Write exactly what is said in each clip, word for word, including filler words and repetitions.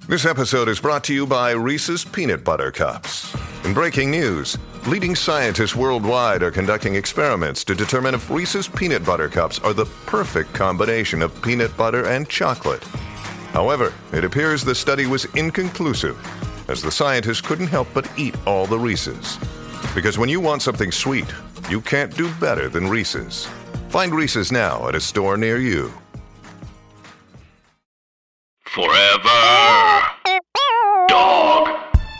This episode is brought to you by Reese's Peanut Butter Cups. In breaking news, leading scientists worldwide are conducting experiments to determine if Reese's Peanut Butter Cups are the perfect combination of peanut butter and chocolate. However, it appears the study was inconclusive, as the scientists couldn't help but eat all the Reese's. Because when you want something sweet, you can't do better than Reese's. Find Reese's now at a store near you. Forever Dog.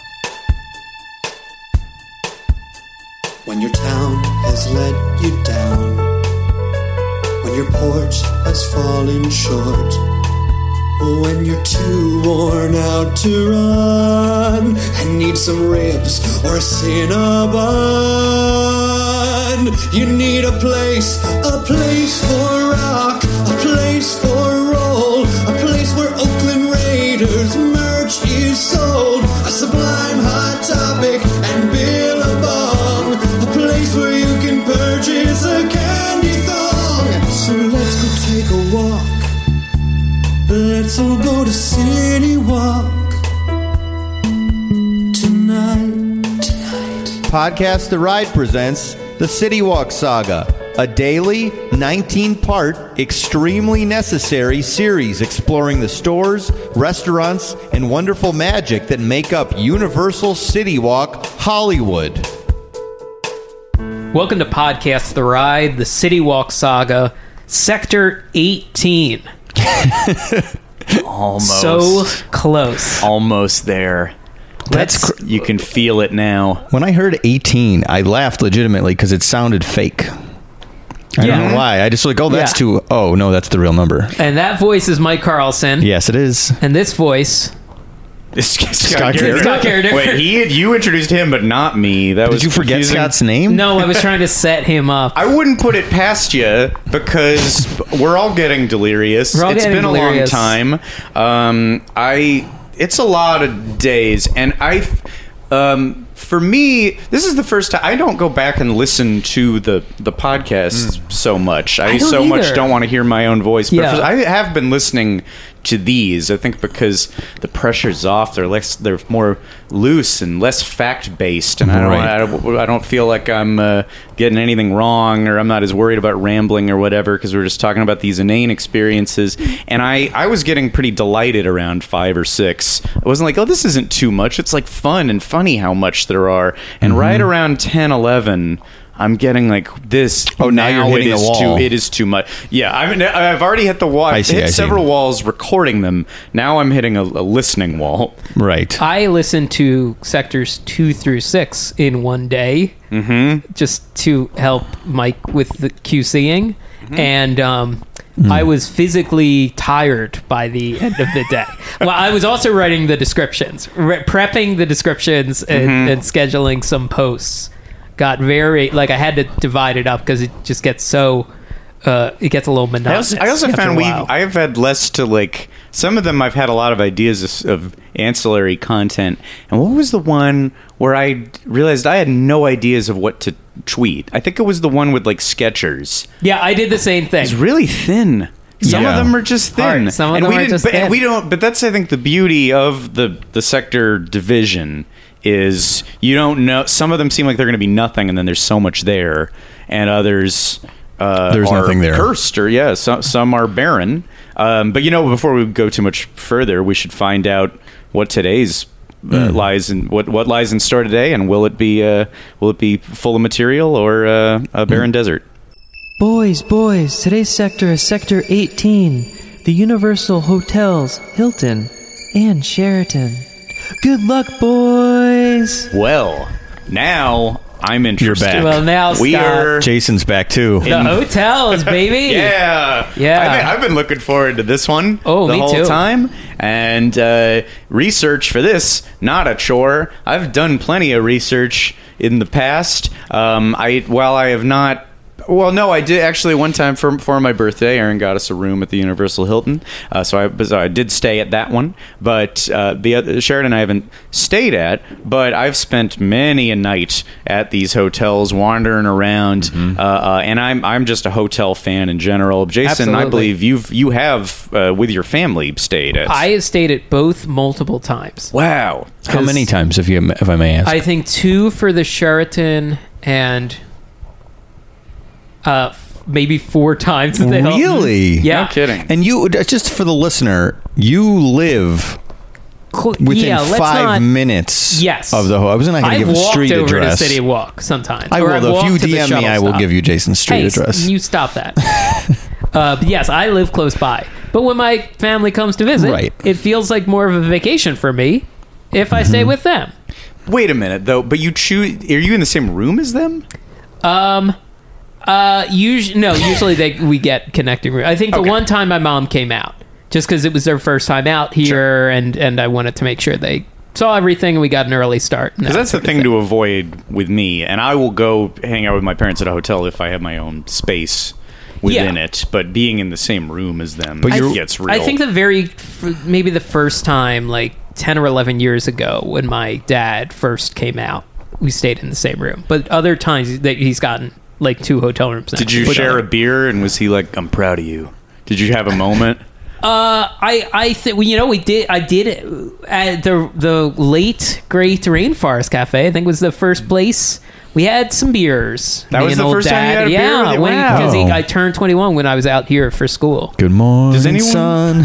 When your town has let you down, when your porch has fallen short, when you're too worn out to run and need some ribs or a Cinnabon, you need a place, a place for rock, a place for roll, a place where Oakland Raiders merch is sold, a Sublime Hot Topic and Billabong, a place where you can purchase a candy thong. So let's go take a walk. Let's all go to City Walk tonight, tonight. Podcast The Ride presents the City Walk Saga, a daily, nineteen-part, extremely necessary series exploring the stores, restaurants, and wonderful magic that make up Universal City Walk Hollywood. Welcome to Podcast The Ride, the City Walk Saga, Sector eighteen. Almost. So close. Almost there. That's That's cr- you can feel it now. When I heard eighteen, I laughed legitimately because it sounded fake. I Yeah. don't know why. I just like, oh, that's Yeah. too... Oh, no, that's the real number. And that voice is Mike Carlson. Yes, it is. And this voice... Scott, Scott Carradine. Scott Carradine. Wait, he had, you introduced him, but not me. That was Did you forget confusing. Scott's name? No, I was trying to set him up. I wouldn't put it past you because we're all getting delirious. We're all It's getting been delirious. a long time. Um, I. It's a lot of days, and I. Um, for me, this is the first time I don't go back and listen to the the podcasts Mm. so much. I, I don't so much either. don't want to hear my own voice. But Yeah. for- I have been listening to these. I think because the pressure's off. They're less. They're more loose and less fact based, and I don't. Right. I don't, I don't feel like I'm uh, getting anything wrong, or I'm not as worried about rambling or whatever, because we're just talking about these inane experiences. And I, I was getting pretty delighted around five or six. I wasn't like, oh, this isn't too much. It's like fun and funny how much there are. And Mm-hmm. right around ten, eleven, I'm getting like this. Oh, now you're hitting it is a wall. Too, it is too much. Yeah, I've, I've already hit the wall. I I've see, hit I see. several walls recording them. Now I'm hitting a, a listening wall. Right. I listened to Sectors two through six in one day, mm-hmm. just to help Mike with the QCing. Mm-hmm. And um, mm. I was physically tired by the end of the day. Well, I was also writing the descriptions, re- prepping the descriptions and, Mm-hmm. and scheduling some posts. Got very, like, I had to divide it up because it just gets so... Uh, it gets a little I monotonous. also, I also after found a we while. I've had less to like. Some of them I've had a lot of ideas of, of ancillary content. And what was the one where I realized I had no ideas of what to tweet? I think it was the one with like Skechers. Yeah, I did the same thing. It's really thin. Some Yeah. of them are just thin. Hard. Some of and them we are didn't- just but, and thin. we don't. But that's I think the beauty of the the sector division is you don't know. Some of them seem like they're going to be nothing, and then there's so much there, and others. Uh, There's are nothing there. Cursed, or yeah, some some are barren. Um, but you know, before we go too much further, we should find out what today's uh, lies in what what lies in store today, and will it be uh, will it be full of material or uh, a barren desert? Boys, boys, today's sector is Sector eighteen, the Universal Hotels, Hilton, and Sheraton. Good luck, boys! Well, now I'm interested. back. Well, now, we Scott, are. Jason's back, too. the hotels, baby. Yeah, Yeah. I've been, I've been looking forward to this one Oh, the me whole too. time, and uh, research for this not a chore. I've done plenty of research in the past. Um, I while I have not well, no, I did actually one time for for my birthday. Aaron got us a room at the Universal Hilton, uh, so I so I did stay at that one. But uh, the other, Sheraton I haven't stayed at, but I've spent many a night at these hotels, wandering around, mm-hmm. uh, uh, and I'm I'm just a hotel fan in general. Jason, Absolutely. I believe you've you have uh, with your family stayed at. I have stayed at both multiple times. Wow, How many times, if you if I may ask? I think two for the Sheraton and uh, maybe four times at the Hilton. Really? Yeah. no kidding. And you, just for the listener, you live Cl- within yeah, let's five not- minutes Yes. of the whole. I wasn't going to I've give a walked street over address. to City Walk sometimes. I or will. I've Though. If you walked to the D M me, shuttle I will stop. give you Jason's street Hey, address. you stop that. uh, but yes, I live close by. But when my family comes to visit, Right. it feels like more of a vacation for me if I stay with them. Wait a minute though, but you choose. Are you in the same room as them? Um, uh, usually no. Usually they we get connecting room. I think the Okay. one time my mom came out, just because it was their first time out here, Sure. and and I wanted to make sure they saw everything, and we got an early start. Because that's the thing to avoid with me, and I will go hang out with my parents at a hotel if I have my own space within Yeah. it. But being in the same room as them But you're- gets real. I think the very f- maybe the first time, like ten or eleven years ago, when my dad first came out, we stayed in the same room. But other times that he's gotten like two hotel rooms. Now. Did you But, share uh, a beer, and was he like, "I'm proud of you"? Did you have a moment? Uh, I I think well, you know we did I did it at the the late great Rainforest Cafe. I think was the first place we had some beers. That Me was and the old first time you Dad. had a beer yeah, with your- wow. because Wow. I turned twenty-one when I was out here for school. Good morning, Does anyone- son.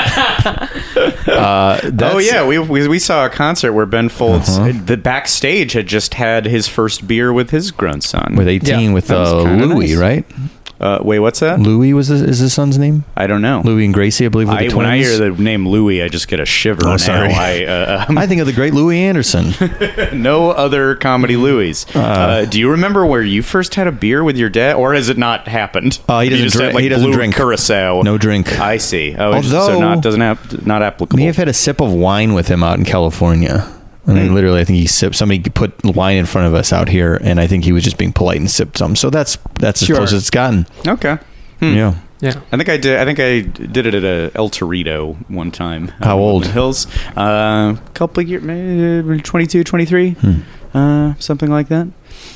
uh, Oh that's- yeah, we, we we saw a concert where Ben Folds, Uh-huh. the backstage, had just had his first beer with his grown son. with eighteen Yeah. with That was uh, kinda Louis, nice. right? uh, wait, what's that? Louis was his, is his son's name? I don't know. Louis and Gracie, I believe, were the I, twins. when I hear the name Louis, I just get a shiver. Oh, now. sorry. I, uh, um, I think of the great Louis Anderson. no other comedy Louis. Uh, do you remember where you first had a beer with your dad, or has it not happened? Uh, he You doesn't just drink- had, like, he doesn't blue drink. Curacao. No drink. I see. Oh, it's- so Although- not doesn't have not applicable. May have had a sip of wine with him out in California. I mean, Hmm. literally, I think he sipped. Somebody put wine in front of us out here, and I think he was just being polite and sipped some. So that's that's as Sure. close as it's gotten. Okay. Yeah. Yeah. I think I did. I think I did it at a El Torito one time. How uh, old? in the Hills. A uh, couple of years, maybe twenty-two, twenty-three, Hmm. uh, something like that.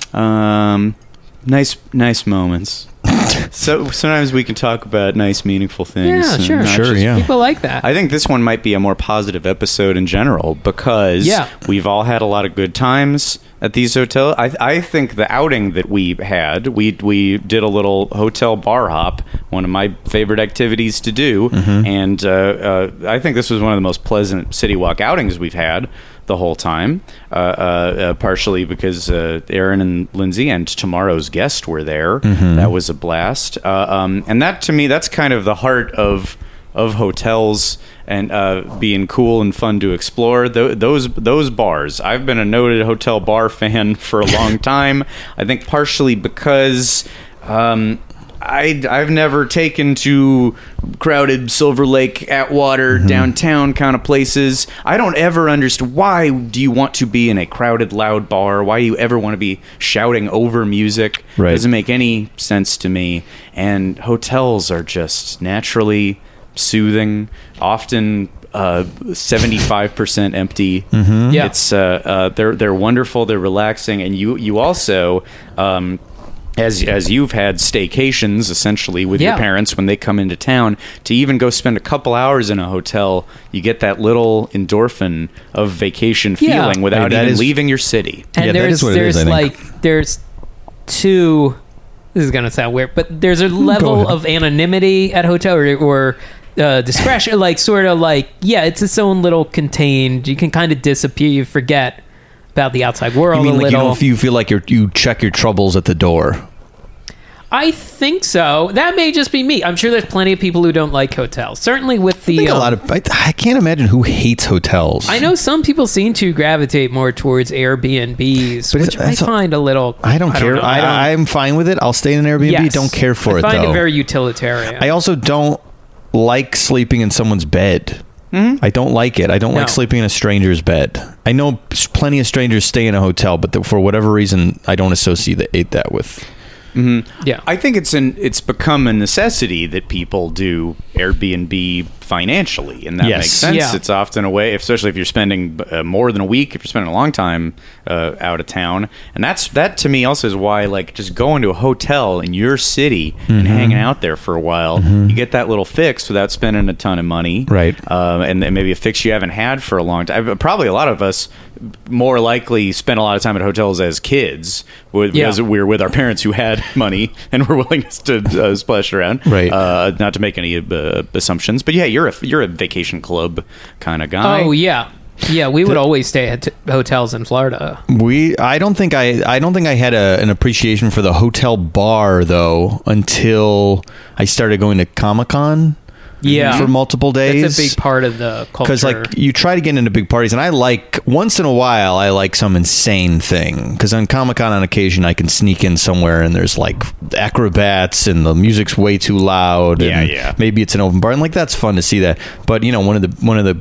Um, nice, nice moments. So sometimes we can talk about nice, meaningful things. Yeah, and sure. not Sure, just- yeah. People like that. I think this one might be a more positive episode in general because Yeah. we've all had a lot of good times at these hotels. I, I think the outing that we had, we we did a little hotel bar hop, one of my favorite activities to do, and uh, uh, I think this was one of the most pleasant City Walk outings we've had the whole time, uh, uh, uh, partially because uh, Aaron and Lindsay and tomorrow's guest were there. That was a blast. Uh, um, and that, to me, that's kind of the heart of of hotels and uh, being cool and fun to explore. Th- those those bars. I've been a noted hotel bar fan for a long time. I think partially because um, I, I've never taken to crowded Silver Lake, Atwater, downtown kind of places. I don't ever understand, why do you want to be in a crowded, loud bar? Why do you ever want to be shouting over music? Right. Doesn't make any sense to me. And hotels are just naturally soothing, often uh, seventy-five percent empty. Yeah. It's uh, uh, they're they're wonderful, they're relaxing, and you you also um, as as you've had staycations essentially with Yeah. your parents when they come into town, to even go spend a couple hours in a hotel, you get that little endorphin of vacation Yeah. feeling without Hey, that even is- leaving your city. And Yeah, that there's is what it there's is, I think. like there's two. This is gonna sound weird, but there's a level ahead. of anonymity at hotel or, or uh, discretion, like sort of like yeah, it's its own little contained. You can kind of disappear, you forget about the outside world You mean a like you little. don't you feel like you you check your troubles at the door? I think so. That may just be me. I'm sure there's plenty of people who don't like hotels. Certainly with the I think a um, lot of I, I can't imagine who hates hotels. I know some people seem to gravitate more towards Airbnbs, But which I that's a- find a little. I don't care. know. I, don't- I, I'm fine with it. I'll stay in an Airbnb. Yes. Don't care for I it find though. it very utilitarian. I also don't like sleeping in someone's bed. I don't like it. I don't like No. sleeping in a stranger's bed. I know plenty of strangers stay in a hotel, but th- for whatever reason, I don't associate that with Yeah. I think it's an it's become a necessity that people do Airbnb financially, and that Yes. makes sense. Yeah. It's often a way, especially if you're spending uh, more than a week, if you're spending a long time uh, out of town, and that's that to me also is why like just going to a hotel in your city and hanging out there for a while, you get that little fix without spending a ton of money, Right. Uh, and then maybe a fix you haven't had for a long time. Probably a lot of us more likely spent a lot of time at hotels as kids with, Yeah. because we were with our parents who had money and were willing to uh, splash around. Right. Uh, not to make any uh, assumptions, but yeah, you're a you're a vacation club kind of guy. Oh yeah, yeah. We would always stay at t- hotels in Florida. We, I don't think I, I don't think I had a, an appreciation for the hotel bar though until I started going to Comic-Con. Yeah, for multiple days. That's a big part of the culture. Because like you try to get into big parties, and I like once in a while I like some insane thing. Because on Comic-Con on occasion I can sneak in somewhere and there's like acrobats and the music's way too loud. Yeah, and yeah. Maybe it's an open bar, and like that's fun to see that. But you know, one of the one of the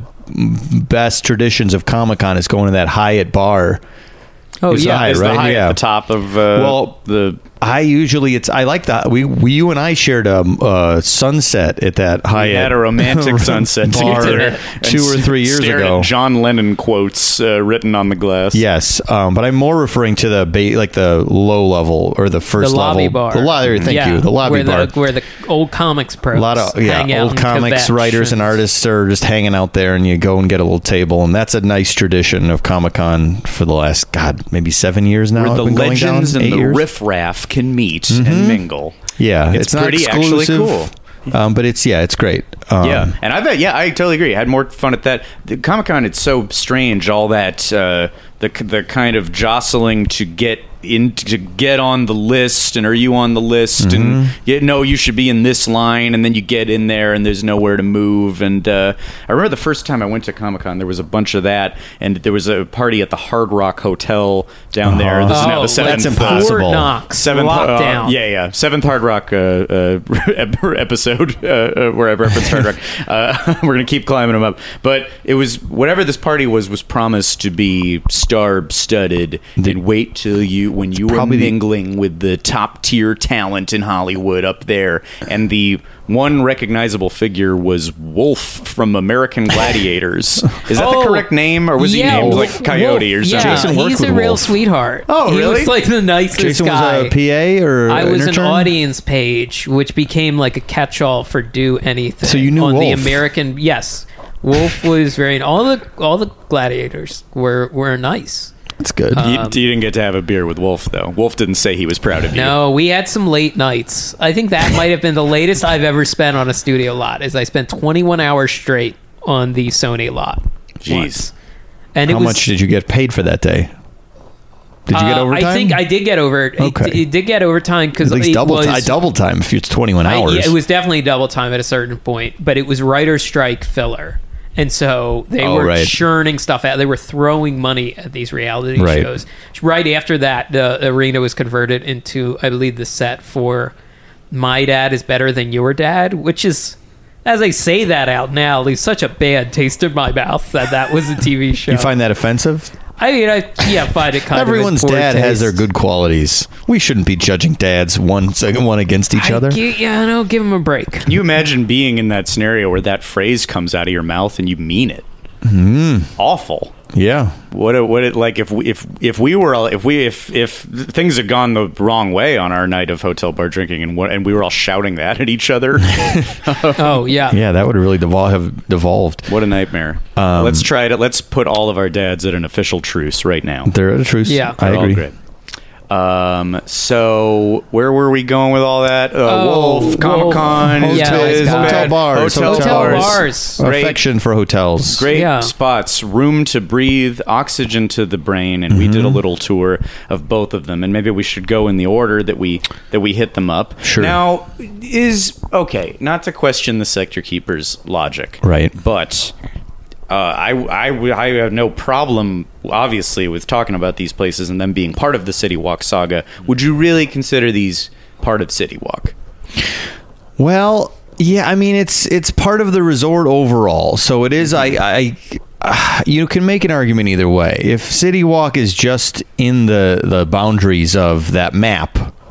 best traditions of Comic-Con is going to that Hyatt bar. oh It's yeah, high, Is right? the high Yeah. at the top of uh, Well, the I usually it's I like that we, we you and I shared a uh, sunset at that Hyatt. we had a romantic sunset bar together two or and three years stared ago. at John Lennon quotes uh, written on the glass. Yes, um, but I'm more referring to the ba- like the low level or the the first lobby level. bar. The lobby. Thank Yeah, you. The lobby where bar. The, where the old comics pros a lot of yeah, hang out old and comics kvetch writers and artists are just hanging out there, and you go and get a little table, and that's a nice tradition of Comic-Con for the last God maybe seven years now. Where I've the been going legends down, and eight the years? riffraff can meet and mingle. Yeah, It's it's, not pretty actually exclusive, cool. um, but it's yeah, it's great. Um, Yeah, and I bet. Yeah, I totally agree. I had more fun at that. The Comic Con, it's so strange. All that uh, the the kind of jostling to get in to get on the list, and are you on the list? Mm-hmm. And you no, you should be in this line, and then you get in there, and there's nowhere to move. And uh, I remember the first time I went to Comic Con, there was a bunch of that, and there was a party at the Hard Rock Hotel down there. This is now Oh, the seventh. that's uh, impossible. Fort Knox, Seventh, uh, lockdown. yeah, yeah, seventh Hard Rock uh, uh, ep- episode uh, uh, where I referenced Hard Rock. Uh, we're gonna keep climbing them up, but it was whatever this party was was promised to be star-studded. And wait till you when you were Probably the- mingling with the top tier talent in Hollywood up there, and the one recognizable figure was Wolf from American Gladiators. Is that Oh, the correct name, or was he yeah, named Wolf- like Coyote or Wolf, something? Yeah, Jason worked he's with a real Wolf. sweetheart. Oh, he really? was like the nicest Jason guy. was a P A or I an was an intern? audience page, which became like a catch-all for do anything. So you knew on the Wolf. American. Yes, Wolf was very. All the all the gladiators were were nice. It's good. you, you didn't get to have a beer with Wolf, though. Wolf didn't say he was proud of you. No, we had some late nights. I think that might have been the latest I've ever spent on a studio lot. Is I spent twenty-one hours straight on the Sony lot. Jeez. once. And How it was, much did you get paid for that day? Did you get uh, overtime? I think I did get over. Okay. It, it did get overtime because At least it double. was, I double time if it's twenty-one I- hours. yeah, it was definitely double time at a certain point, but it was writer strike filler. And so they Oh, were right. churning stuff out. They were throwing money at these reality Right. shows. Right after that, the arena was converted into, I believe, the set for My Dad is Better Than Your Dad, which is, as I say that out now, leaves such a bad taste in my mouth that that was a T V show. You find that offensive? I mean, I yeah, find it kind Everyone's of in poor dad has taste. their good qualities. We shouldn't be judging dads one second one against each I other. gi- yeah, no, give him a break. Can you imagine being in that scenario where that phrase comes out of your mouth and you mean it? Mm-hmm. Awful. Yeah. What it, what it like if we, if if we were all, if we if if things had gone the wrong way on our night of hotel bar drinking and what, and we were all shouting that at each other, Oh yeah, Yeah, that would really devol- have devolved. what a nightmare. Um, let's try it. Let's put all of our dads at an official truce right now. They're a truce. Yeah. I They're all agree. great. Um. So where were we going with all that? Uh, Oh, Wolf, Comic Con, Wolf. Yeah, is hotel bad. bars, hotel, hotel bars. bars. Great. Affection for hotels. Great Yeah. spots, room to breathe, oxygen to the brain, and we did Mm-hmm. a little tour of both of them. And maybe we should go in the order that we that we hit them up. Sure. Now, is okay. Not to question the sector keeper's logic, Right. But uh, I, I I have no problem, obviously, with talking about these places and them being part of the City Walk saga. Would you really consider these part of City Walk? Well, yeah, I mean it's it's part of the resort overall. So it is I I uh, you can make an argument either way. If City Walk is just in the the boundaries of that map,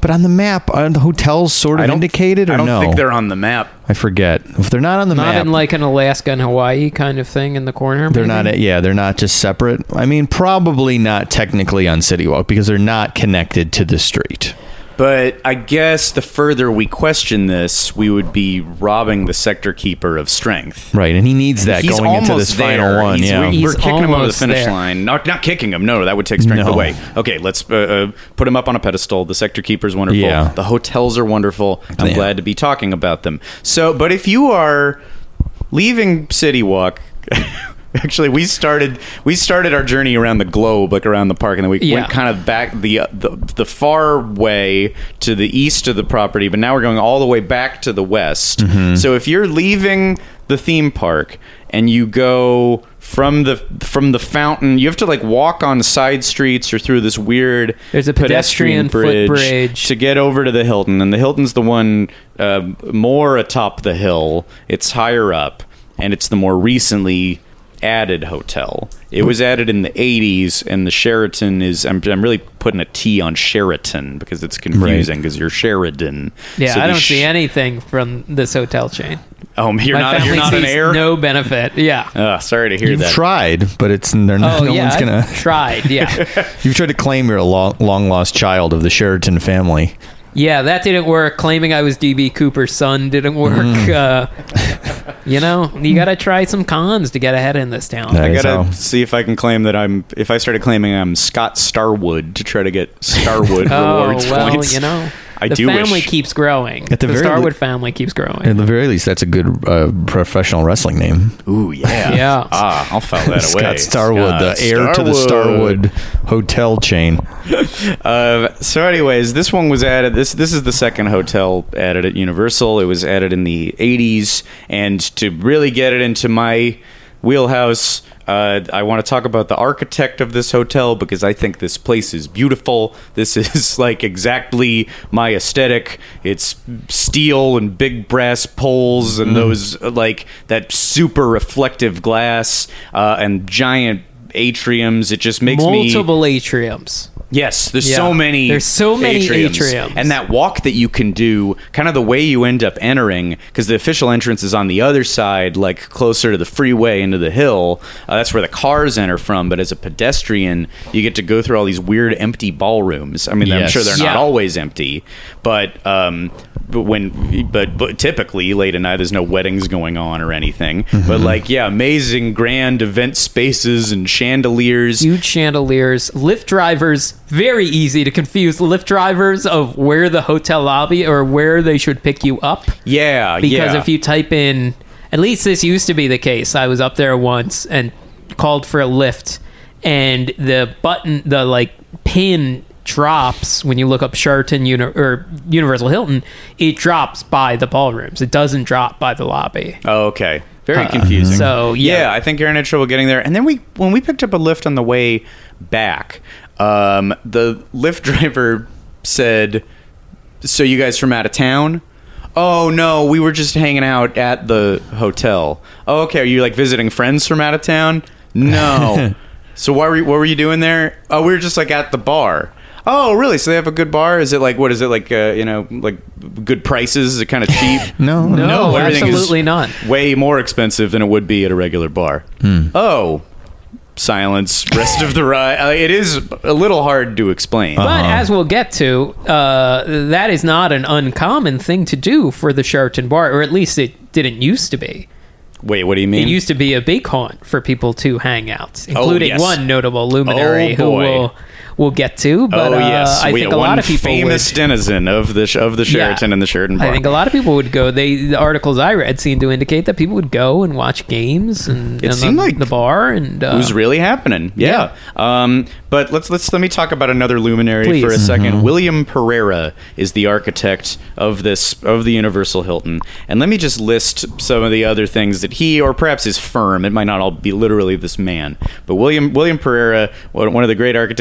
But on the map, are the hotels sort of I don't, indicated, or I don't no? think they're on the map. I forget. If they're not on the Not map, in like an Alaska and Hawaii kind of thing in the corner. they're maybe? not. Yeah, they're not just separate. I mean, probably not technically on City Walk because they're not connected to the street. But I guess the further we question this, we would be robbing the sector keeper of strength. Right, and he needs that He's going into almost this there. final one. He's- Yeah, we, He's we're kicking him over the almost finish there. line. Not not kicking him. No, that would take strength No. away. Okay, let's uh, uh, put him up on a pedestal. The sector keeper's wonderful. Yeah. The hotels are wonderful. I'm Yeah. glad to be talking about them. So, but if you are leaving City Walk. Actually, we started we started our journey around the globe, like around the park, and then we Yeah. went kind of back the, uh, the the far way to the east of the property, but now we're going all the way back to the west. Mm-hmm. So if you're leaving the theme park and you go from the from the fountain, you have to like walk on side streets or through this weird There's a pedestrian footbridge. to get over to the Hilton, and the Hilton's the one uh, more atop the hill. It's higher up, and it's the more recently added hotel. It was added in the eighties, and the Sheraton is I'm, I'm really putting a T on Sheraton because it's confusing because you're Sheridan. Yeah, So I the don't sh- see anything from this hotel chain. Oh, you're My not family you're not an sees heir. no benefit. Yeah. Oh, sorry to hear you've that. tried, but it's they're not, Oh no yeah, one's gonna. I've tried. Yeah, You've tried to claim you're a long, long lost child of the Sheraton family. yeah, that didn't work. Claiming I was D B Cooper's son didn't work. Mm-hmm. Uh, you know, you got to try some cons to get ahead in this town. That I is gotta how- see if I can claim that I'm. If I started claiming I'm Scott Starwood to try to get Starwood Oh rewards well, points. you know, I the do family wish. keeps growing. At the the very Starwood le- family keeps growing. At the very least, that's a good uh, professional wrestling name. Ooh yeah, Yeah. Ah, I'll file that away. Scott Starwood, Scott the heir to the Starwood hotel chain. Uh, so, anyways, this one was added. This this is the second hotel added at Universal. It was added in the eighties, and to really get it into my wheelhouse, uh, I want to talk about the architect of this hotel because I think this place is beautiful. This is like exactly my aesthetic. It's steel and big brass poles and those uh, like that super reflective glass uh, and giant atriums. It just makes me Multiple atriums. Yes, there's Yeah. so many. There's so many atriums. atriums. And that walk that you can do, kind of the way you end up entering, because the official entrance is on the other side, like closer to the freeway into the hill. Uh, that's where the cars enter from. But as a pedestrian, you get to go through all these weird empty ballrooms. I mean, I'm Yes. sure they're not Yeah. always empty, but um, but when but but typically late at night, there's no weddings going on or anything. But like, yeah, amazing grand event spaces and chandeliers. Huge chandeliers, lift drivers. Very easy to confuse lift drivers of where the hotel lobby or where they should pick you up. Yeah, Because yeah. if you type in, at least this used to be the case. I was up there once and called for a lift, and the button, the like pin drops when you look up Sheraton Uni- or Universal Hilton. It drops by the ballrooms. It doesn't drop by the lobby. Oh, okay. Very Uh, confusing. so, yeah. yeah, I think you're in trouble getting there. And then we, when we picked up a lift on the way back, um, the lift driver said, "So you guys from out of town?" "Oh no, we were just hanging out at the hotel." "Oh, okay. Are you like visiting friends from out of town?" "No." "So what were you, what were you doing there?" "Oh, we were just like at the bar." "Oh, really? So they have a good bar? Is it like, what is it like, uh, you know, like good prices? Is it kind of cheap?" No, No, everything is absolutely not. way more expensive than it would be at a regular bar. Oh, silence. Rest of the ride. Uh, it is a little hard to explain. But as we'll get to, uh, that is not an uncommon thing to do for the Sheraton bar, or at least it didn't used to be. Wait, what do you mean? It used to be a big haunt for people to hang out, Oh, including yes. one notable luminary Oh, who boy. we'll we'll get to. But oh uh, yes, I we think have a lot one of people famous would. denizen of the sh- of the Sheraton and the Sheraton bar. I think a lot of people would go. They the articles I read seem to indicate that people would go and watch games and, It and seemed the, like the bar and uh, It was really happening. Yeah. Um, but let's let's let me talk about another luminary Please. for a 2nd William Pereira is the architect of this of the Universal Hilton, and let me just list some of the other things that he, or perhaps his firm, it might not all be literally this man, but William William Pereira, one of the great architects. We talked about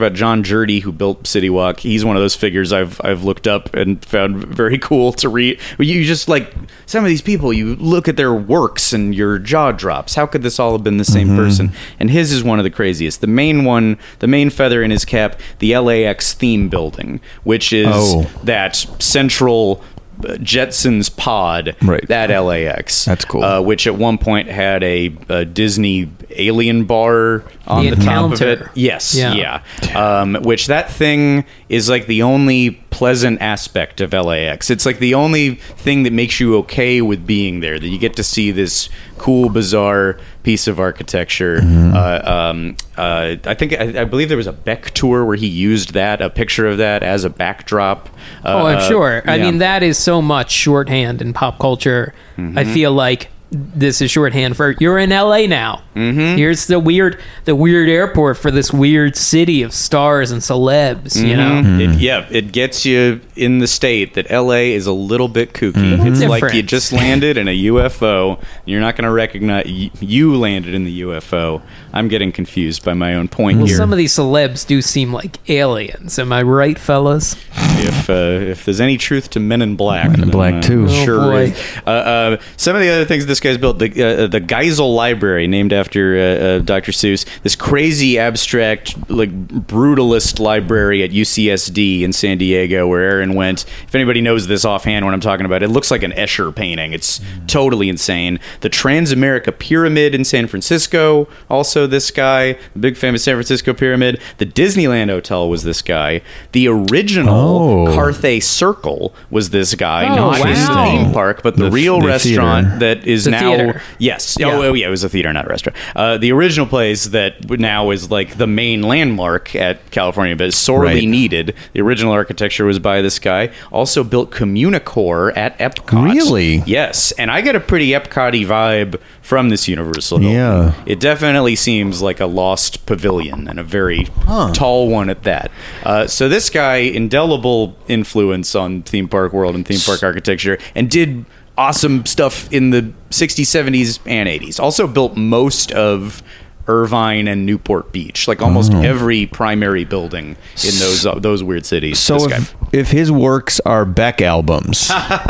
about John Jurdy, who built City Walk. He's one of those figures I've I've looked up and found very cool to read. You just like some of these people, you look at their works and your jaw drops. How could this all have been the same mm-hmm. person? And his is one of the craziest. The main one, the main feather in his cap, the L A X theme building, which is oh. that central Jetsons pod right. at L A X. That's cool. Uh, which at one point had a, a Disney alien bar on the, the top of it. Yes, yeah. yeah. Um, which that thing is like the only pleasant aspect of L A X. It's like the only thing that makes you okay with being there, that you get to see this cool, bizarre piece of architecture. Mm-hmm. Uh, um, uh, I think I, I believe there was a Beck tour where he used that, a picture of that as a backdrop. Uh, oh, I'm sure. I yeah. mean, that is so much shorthand in pop culture. Mm-hmm. I feel like this is shorthand for you're in L A now. Mm-hmm. Here's the weird, the weird airport for this weird city of stars and celebs. Mm-hmm. You know, mm-hmm. it, yeah, it gets you in the state that L A is a little bit kooky. Mm-hmm. It's Different. like you just landed in a U F O. You're not going to recognize you landed in the U F O. I'm getting confused by my own point well, here. Some of these celebs do seem like aliens. Am I right, fellas? If uh, if there's any truth to Men in Black, Men in Black uh, too. Oh, sure. boy. Uh, uh, some of the other things this guy's built, the uh, the Geisel Library, named after uh, uh, Doctor Seuss, this crazy abstract, like brutalist library at U C S D in San Diego, where Aaron went. If anybody knows this offhand, what I'm talking about, it looks like an Escher painting. It's totally insane. The Transamerica Pyramid in San Francisco, also this guy, the big famous San Francisco Pyramid. The Disneyland Hotel was this guy. The original Oh. Carthay Circle was this guy, Oh, not wow. his theme park, but the, The- real the restaurant theater. that is The now theater. yes, Yeah. oh, oh yeah, it was a theater, not a restaurant. Uh, the original place that now is like the main landmark at California, but is sorely Right. needed. The original architecture was by this guy. Also built Communicore at Epcot. Really? Yes, and I get a pretty Epcot-y vibe from this Universal building. Yeah. It definitely seems like a lost pavilion, and a very Huh. tall one at that. Uh, so this guy, indelible influence on theme park world and theme park architecture, and did awesome stuff in the sixties, seventies, and eighties. Also built most of Irvine and Newport Beach, like almost Oh. every primary building in those uh, those weird cities. So this if, guy. if his works are Beck albums,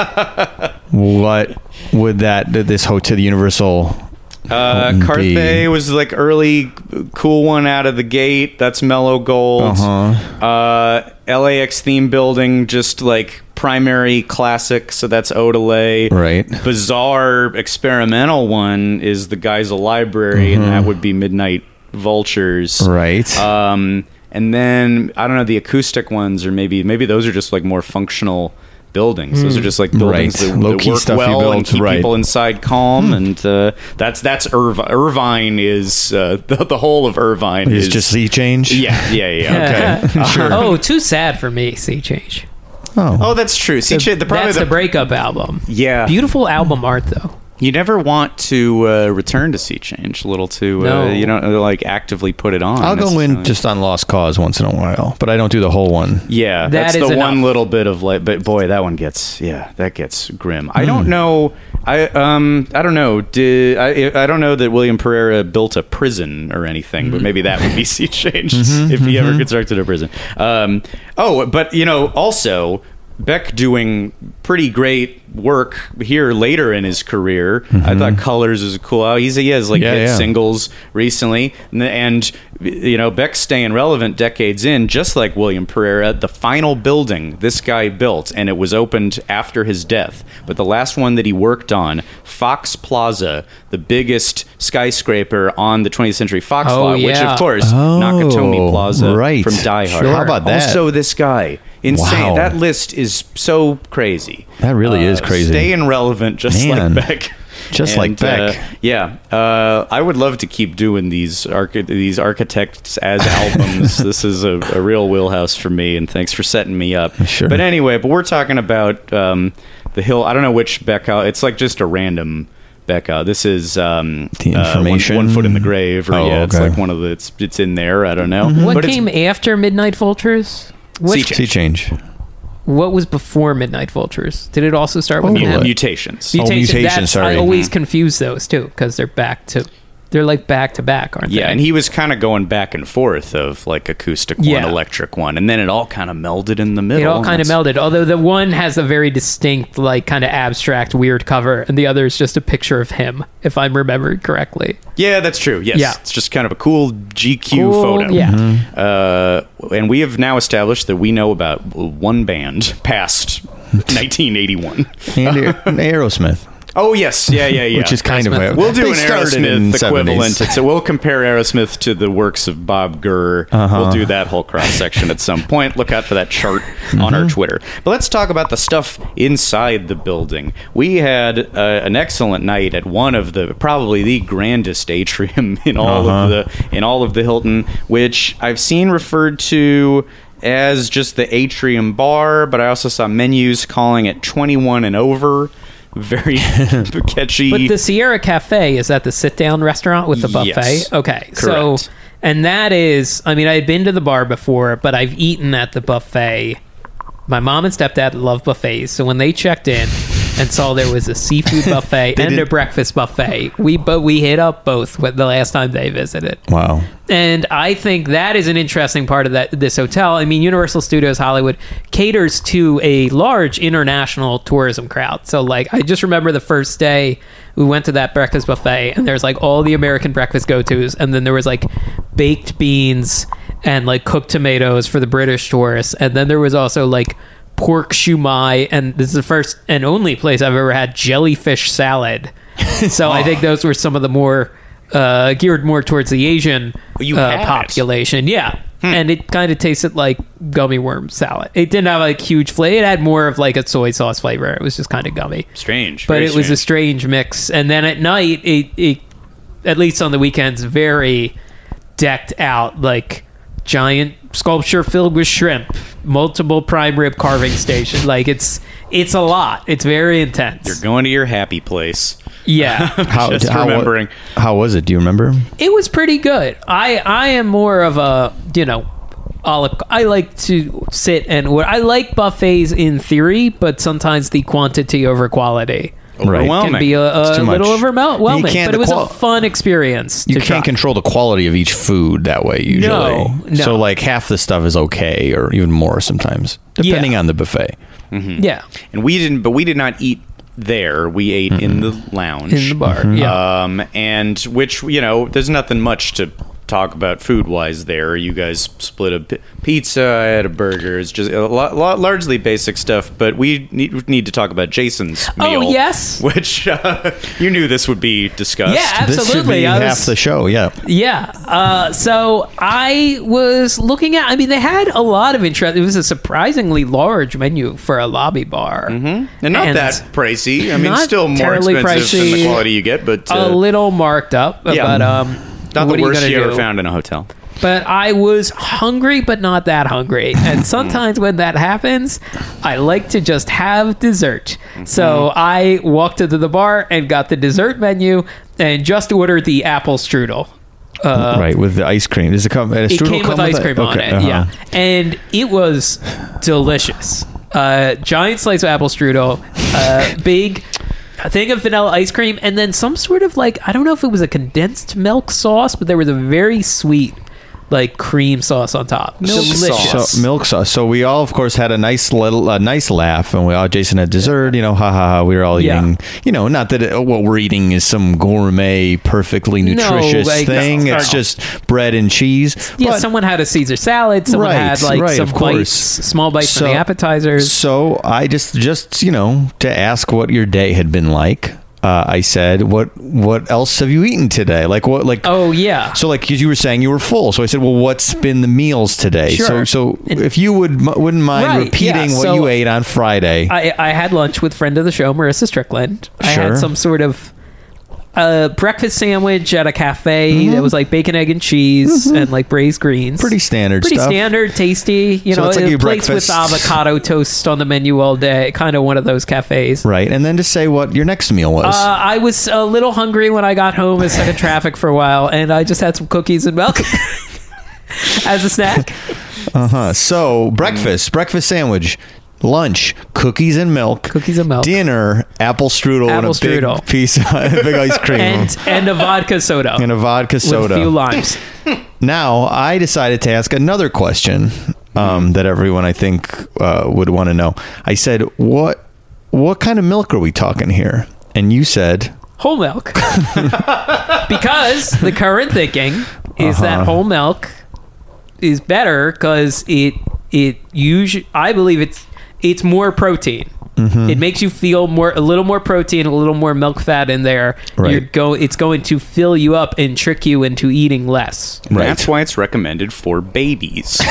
what would that this hotel, the Universal? Uh, be- Carthay was like early cool one out of the gate. That's Mellow Gold. Uh-huh. Uh, L A X theme building, just like primary classic. So that's Odelay. Right. Bizarre experimental one is the Geisel Library, and that would be Midnight Vultures. Right. Um, and then I don't know, the acoustic ones, or maybe maybe those are just like more functional buildings. Those are just like buildings Right. that, Low-key that work stuff you well and built, keep right. people inside calm. And uh, that's that's Irv- Irvine is uh, the, the whole of Irvine It's is just sea change. yeah yeah yeah okay. Sure. Oh, too sad for me. Sea Change. Oh. Oh, that's true. See, the, the probably That's the, the breakup album. yeah. Beautiful album art, though. You never want to uh, return to Sea Change. A little too. Uh, No. You don't uh, like actively put it on. I'll go in necessarily. just on Lost Cause once in a while, but I don't do the whole one. Yeah, That that's is the one enough. little bit of like, but boy, that one gets yeah, that gets grim. I Hmm. don't know. I um I don't know. Did I? I don't know that William Pereira built a prison or anything, but maybe that would be Sea Change Mm-hmm, if he ever constructed a prison. Um. Oh, but you know, also Beck doing pretty great work here later in his career. I thought Colors was cool. Oh, he's he has like Yeah, hit yeah. singles recently, and, and you know Beck's staying relevant decades in, just like William Pereira. The final building this guy built, and it was opened after his death, but the last one that he worked on, Fox Plaza, the biggest skyscraper on the twentieth Century Fox Oh, lot, which yeah. of course Oh, Nakatomi Plaza right. from Die Hard. Sure. How about that? Also, this guy. Insane. Wow. That list is so crazy. That really is crazy. Staying relevant, just Man. like Beck. Just like Beck. Uh, yeah. Uh, I would love to keep doing these archi- these architects as albums. This is a, a real wheelhouse for me, and thanks for setting me up. Sure. But anyway, but we're talking about um, the hill. I don't know which Beck. It's like just a random Becca. This is um, The uh, one, information? one foot in the grave, or Oh, yeah, it's okay. like one of the. It's it's in there. I don't know. What But it's- came after Midnight Vultures? What, Sea Change. Sea change. what was before Midnight Vultures? Did it also start with Oh, Mu- Mut- what? mutations. Oh, Mutation, That's- sorry. I always confuse those too because they're back to They're like back to back, aren't Yeah, they? and he was kind of going back and forth of like acoustic one, Yeah. electric one, and then it all kind of melded in the middle. It all kind of That's- melded. Although the one has a very distinct, like kind of abstract, weird cover, and the other is just a picture of him, if I'm remembered correctly. Yeah, that's true. Yes, Yeah. it's just kind of a cool G Q Cool, photo. yeah. Uh, and we have now established that we know about one band past nineteen eighty-one. And Aerosmith. Oh yes, yeah, yeah, yeah. Which is kind of a, We'll do they an started in Aerosmith the equivalent. seventies. So we'll compare Aerosmith to the works of Bob Gurr. Uh-huh. We'll do that whole cross section at some point. Look out for that chart Mm-hmm. on our Twitter. But let's talk about the stuff inside the building. We had uh, an excellent night at one of the probably the grandest atrium in all Uh-huh. of the in all of the Hilton, which I've seen referred to as just the atrium bar, but I also saw menus calling it twenty-one and over. Very catchy. But the Sierra Cafe, is that the sit-down restaurant with the buffet? Yes. Okay. Correct. So, and that is, I mean, I had been to the bar before, but I've eaten at the buffet. My mom and stepdad love buffets, so when they checked in and saw there was a seafood buffet and a did- breakfast buffet, we but we hit up both with the last time they visited. Wow. And I think that is an interesting part of that this hotel. I mean, Universal Studios Hollywood caters to a large international tourism crowd. So, like, I just remember the first day we went to that breakfast buffet, and there's like all the American breakfast go-tos, and then there was like baked beans and like cooked tomatoes for the British tourists, and then there was also like pork shumai, and this is the first and only place I've ever had jellyfish salad. So I think those were some of the more uh, geared more towards the Asian You uh, had it. population. Yeah. And it kind of tasted like gummy worm salad. It didn't have like huge flavor. It had more of like a soy sauce flavor. It was just kind of gummy. strange. But very it was a strange. strange mix. And then at night, it, it at least on the weekends, very decked out, like giant sculpture filled with shrimp, multiple prime rib carving station. Like it's it's a lot. It's very intense. You're going to your happy place. Yeah. How, Just how, remembering. how was it? Do you remember? It was pretty good. I I am more of a, you know, a la- I like to sit and what I like buffets in theory, but sometimes the quantity over quality Right. Overwhelming. can be a, It's a too little much. overwhelming. You can't- But the it was qual- a fun experience. You to can't try. control the quality of each food that way usually. No, no. So like half the stuff is okay or even more sometimes, depending Yeah. on the buffet. Yeah, And we didn't, but we did not eat there. We ate in the lounge. in the bar. Yeah. Um, and which, you know, there's nothing much to talk about food wise there. You guys split a p- pizza, I had a burger. It's just a lot, lot, largely basic stuff, but we need, need to talk about Jason's meal. Oh, yes. Which uh, you knew this would be discussed. Yeah, This should absolutely. be I half was- the show. Yeah. Yeah. Uh, so I was looking at, I mean, they had a lot of interest. It was a surprisingly large menu for a lobby bar. And not And that pricey. I mean, not still more terribly expensive than the pricey. quality you get, but A uh, little marked up. yeah. But, um, not what the are worst you you gonna ever do? found in a hotel. But I was hungry, but not that hungry. And sometimes when that happens, I like to just have dessert. So I walked into the bar and got the dessert menu and just ordered the apple strudel. Uh, right, with the ice cream. Does it come? A it strudel came come with ice it? cream on Okay, it, uh-huh. yeah. And it was delicious. Uh, giant slice of apple strudel, uh, big thing of vanilla ice cream, and then some sort of like, I don't know if it was a condensed milk sauce, but there was a very sweet like cream sauce on top. Milk Delicious. So, milk sauce. So we all, of course, had a nice little, a nice laugh, and we all. Jason had dessert. You know, ha ha ha. We were all Yeah. eating. You know, not that it, what we're eating is some gourmet, perfectly No, nutritious like, thing. no. It's just bread and cheese. Yeah, But- someone had a Caesar salad. Someone Right, had like right, some of course. bites, small bites So- from the appetizers. So I just, just you know, to ask what your day had been like. Uh, I said, "What, what else have you eaten today? Like what, like Oh yeah. So, like, because you were saying you were full, so I said, "Well, what's been the meals today?" Sure. So, so And- if you would m- wouldn't mind Right, repeating yeah, what so you ate on Friday, I, I had lunch with friend of the show, Marissa Strickland. I Sure. had some sort of uh, breakfast sandwich at a cafe that was like bacon, egg, and cheese and like braised greens. pretty standard Pretty stuff. standard, tasty. You So know, it's like a your place with breakfast. avocado toast on the menu all day. Kind of one of those cafes. Right, and then to say what your next meal was. Uh, I was a little hungry when I got home. I was stuck in traffic for a while, and I just had some cookies and milk as a snack. Uh huh. So breakfast, breakfast sandwich. Lunch, cookies and milk. Cookies and milk. Dinner, apple strudel Apple and a big strudel. piece of big ice cream. and and a vodka soda. And a vodka soda. With a few limes. Now, I decided to ask another question um, that everyone, I think, uh, would want to know. I said, what what kind of milk are we talking here? And you said... Whole milk. Because the current thinking is Uh-huh. that whole milk is better because it, it usually, I believe it's, it's more protein. Mm-hmm. It makes you feel more, a little more protein, a little more milk fat in there. Right. You're go, it's going to fill you up and trick you into eating less. Right. That's why it's recommended for babies.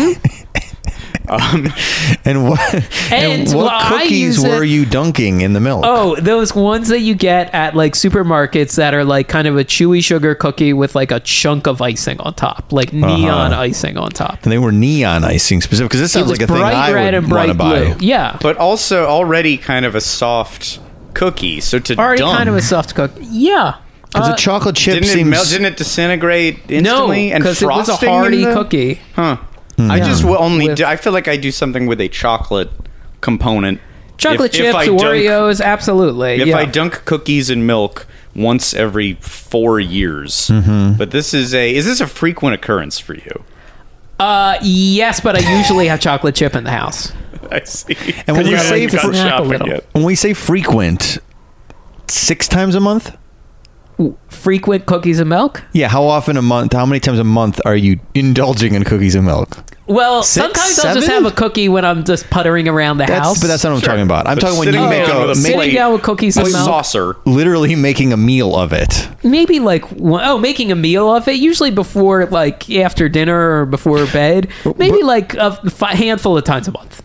Mm-hmm. um, And what, and And, what well, I cookies use it- were you dunking in the milk? Oh, those ones that you get at like supermarkets that are like kind of a chewy sugar cookie with like a chunk of icing on top, like neon Uh-huh. icing on top. And they were neon icing specific, because this It sounds was like a thing bright I red would and want bright to buy. blue. Yeah, but also already kind of a soft cookie. So to already dunk, kind of a soft cookie. Yeah, Because Uh, a chocolate chip didn't it seems... melt? Didn't it disintegrate no, instantly? and because it was a frosting in hearty the- cookie. Huh. Hmm. I just will only. With- do, I feel like I do something with a chocolate component. Chocolate If- if chips, I dunk- Oreos, absolutely. If yeah. I dunk cookies in milk once every four years, Mm-hmm. but this is a is this a frequent occurrence for you? uh, yes, but I usually have chocolate chip in the house. I see. And when you you haven't say gone fr- snack a little. yet. when we say frequent, six times a month? Frequent cookies and milk. Yeah, how often a month? How many times a month are you indulging in cookies and milk? Well, Six, sometimes I'll just seven? have a cookie when I'm just puttering around the That's, house. but that's not what I'm Sure. talking about. I'm But talking when sitting you make down a with a make, Sitting down with cookies A and milk. saucer. literally making a meal of it. Maybe like one- oh, making a meal of it. Usually before like after dinner or before bed. Maybe like a fi- handful of times a month.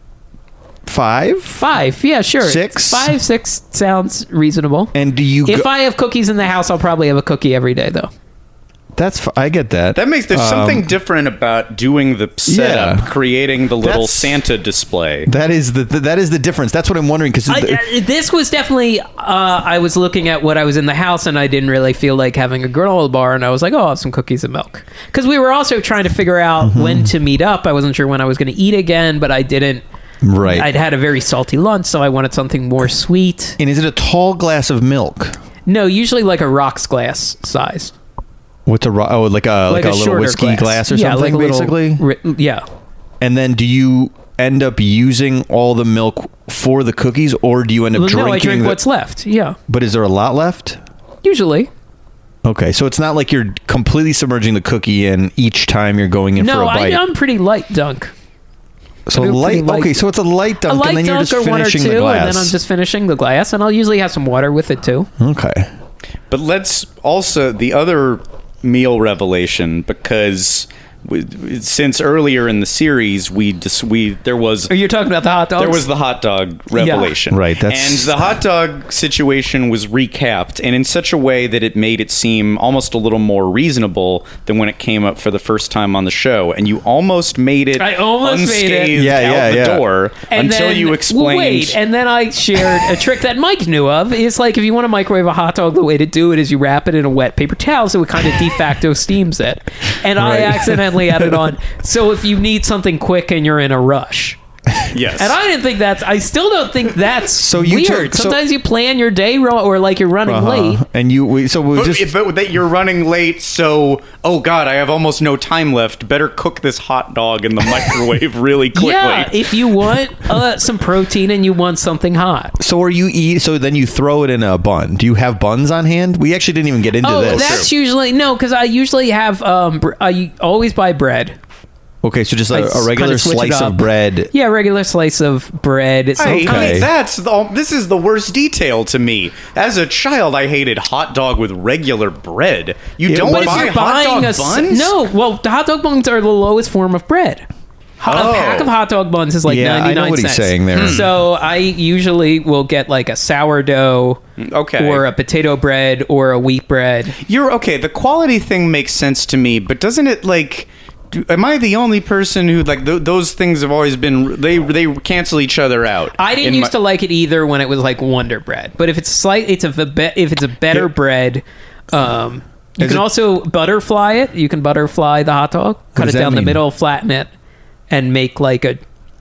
Five. Five, yeah, sure. Six? Five, six sounds reasonable. And do you? If go- I have cookies in the house, I'll probably have a cookie every day, though. that's f- I get that. That makes there's Um, something different about doing the setup, Yeah. creating the little That's- Santa display. That is the, the that is the difference. That's what I'm wondering because I, I- this was definitely. Uh, I was looking at what I was in the house, and I didn't really feel like having a granola bar, and I was like, "Oh, I'll have some cookies and milk." Because we were also trying to figure out Mm-hmm. when to meet up. I wasn't sure when I was going to eat again, but I didn't. right. I'd had a very salty lunch, so I wanted something more sweet. and is it a tall glass of milk? No, usually like a rocks glass size, What's a ro- oh like a like, a, little shorter whiskey glass, or yeah, something like a little basically? ri- yeah. And then do you end up using all the milk for the cookies, or do you end up Well, drinking? no, I drink the- what's left. Yeah, But is there a lot left? usually. Okay, so it's not like you're completely submerging the cookie in each time you're going in for No, a I, bite. I'm pretty light dunk. so I do light. pretty light- Okay, so it's a light A dunk, light and then you're dunk just or one or finishing two, the glass. and then I'm just finishing the glass, and I'll usually have some water with it too. okay. But let's also the other meal revelation, because we, since earlier in the series we dis, we there was Are you talking about the hot dogs? there was the hot dog revelation. Right, that's- and the hot dog situation was recapped, and in such a way that it made it seem almost a little more reasonable than when it came up for the first time on the show. And you almost made it I almost made it. unscathed Yeah, out yeah, the yeah. door And until then- you well, explained. wait, and then I shared a trick that Mike knew of. It's like if you want to microwave a hot dog, the way to do it is you wrap it in a wet paper towel, so it kind of de facto steams it. And I Right. accidentally added on. So if you need something quick and you're in a rush. yes. And I didn't think that's. I still don't think that's So you weird. took- so- Sometimes you plan your day wrong, or like you're running Uh-huh. late. And you we, so we But, just but that you're running late, so oh god, I have almost no time left. Better cook this hot dog in the microwave really quickly. Yeah, if you want uh, some protein and you want something hot. so are you eat so then you throw it in a bun. Do you have buns on hand? We actually didn't even get into Oh, this. that's usually no, because I usually have. Um, br- I always buy bread. Okay, so just I a, s- a regular kinda switch it slice up. of bread. Yeah, regular slice of bread. It's I Okay. hate that's the, this is the worst detail to me. As a child, I hated hot dog with regular bread. You Yeah, don't but But if buy you're hot buying dog a s- buns? no, well, the hot dog buns are the lowest form of bread. Ho- Oh. A pack of hot dog buns is like Yeah, I know ninety-nine what he's cents. saying there. So I usually will get like a sourdough, Okay. or a potato bread, or a wheat bread. You're okay. The quality thing makes sense to me, but doesn't it like? Do, am I the only person who like th- those things have always been they they cancel each other out? I didn't in used my- to like it either when it was like Wonder Bread, but if it's slight, it's a ve- if it's a better bread. Um, you Is can it- also butterfly it. You can butterfly the hot dog, cut does it that down the mean? middle, flatten it, and make like a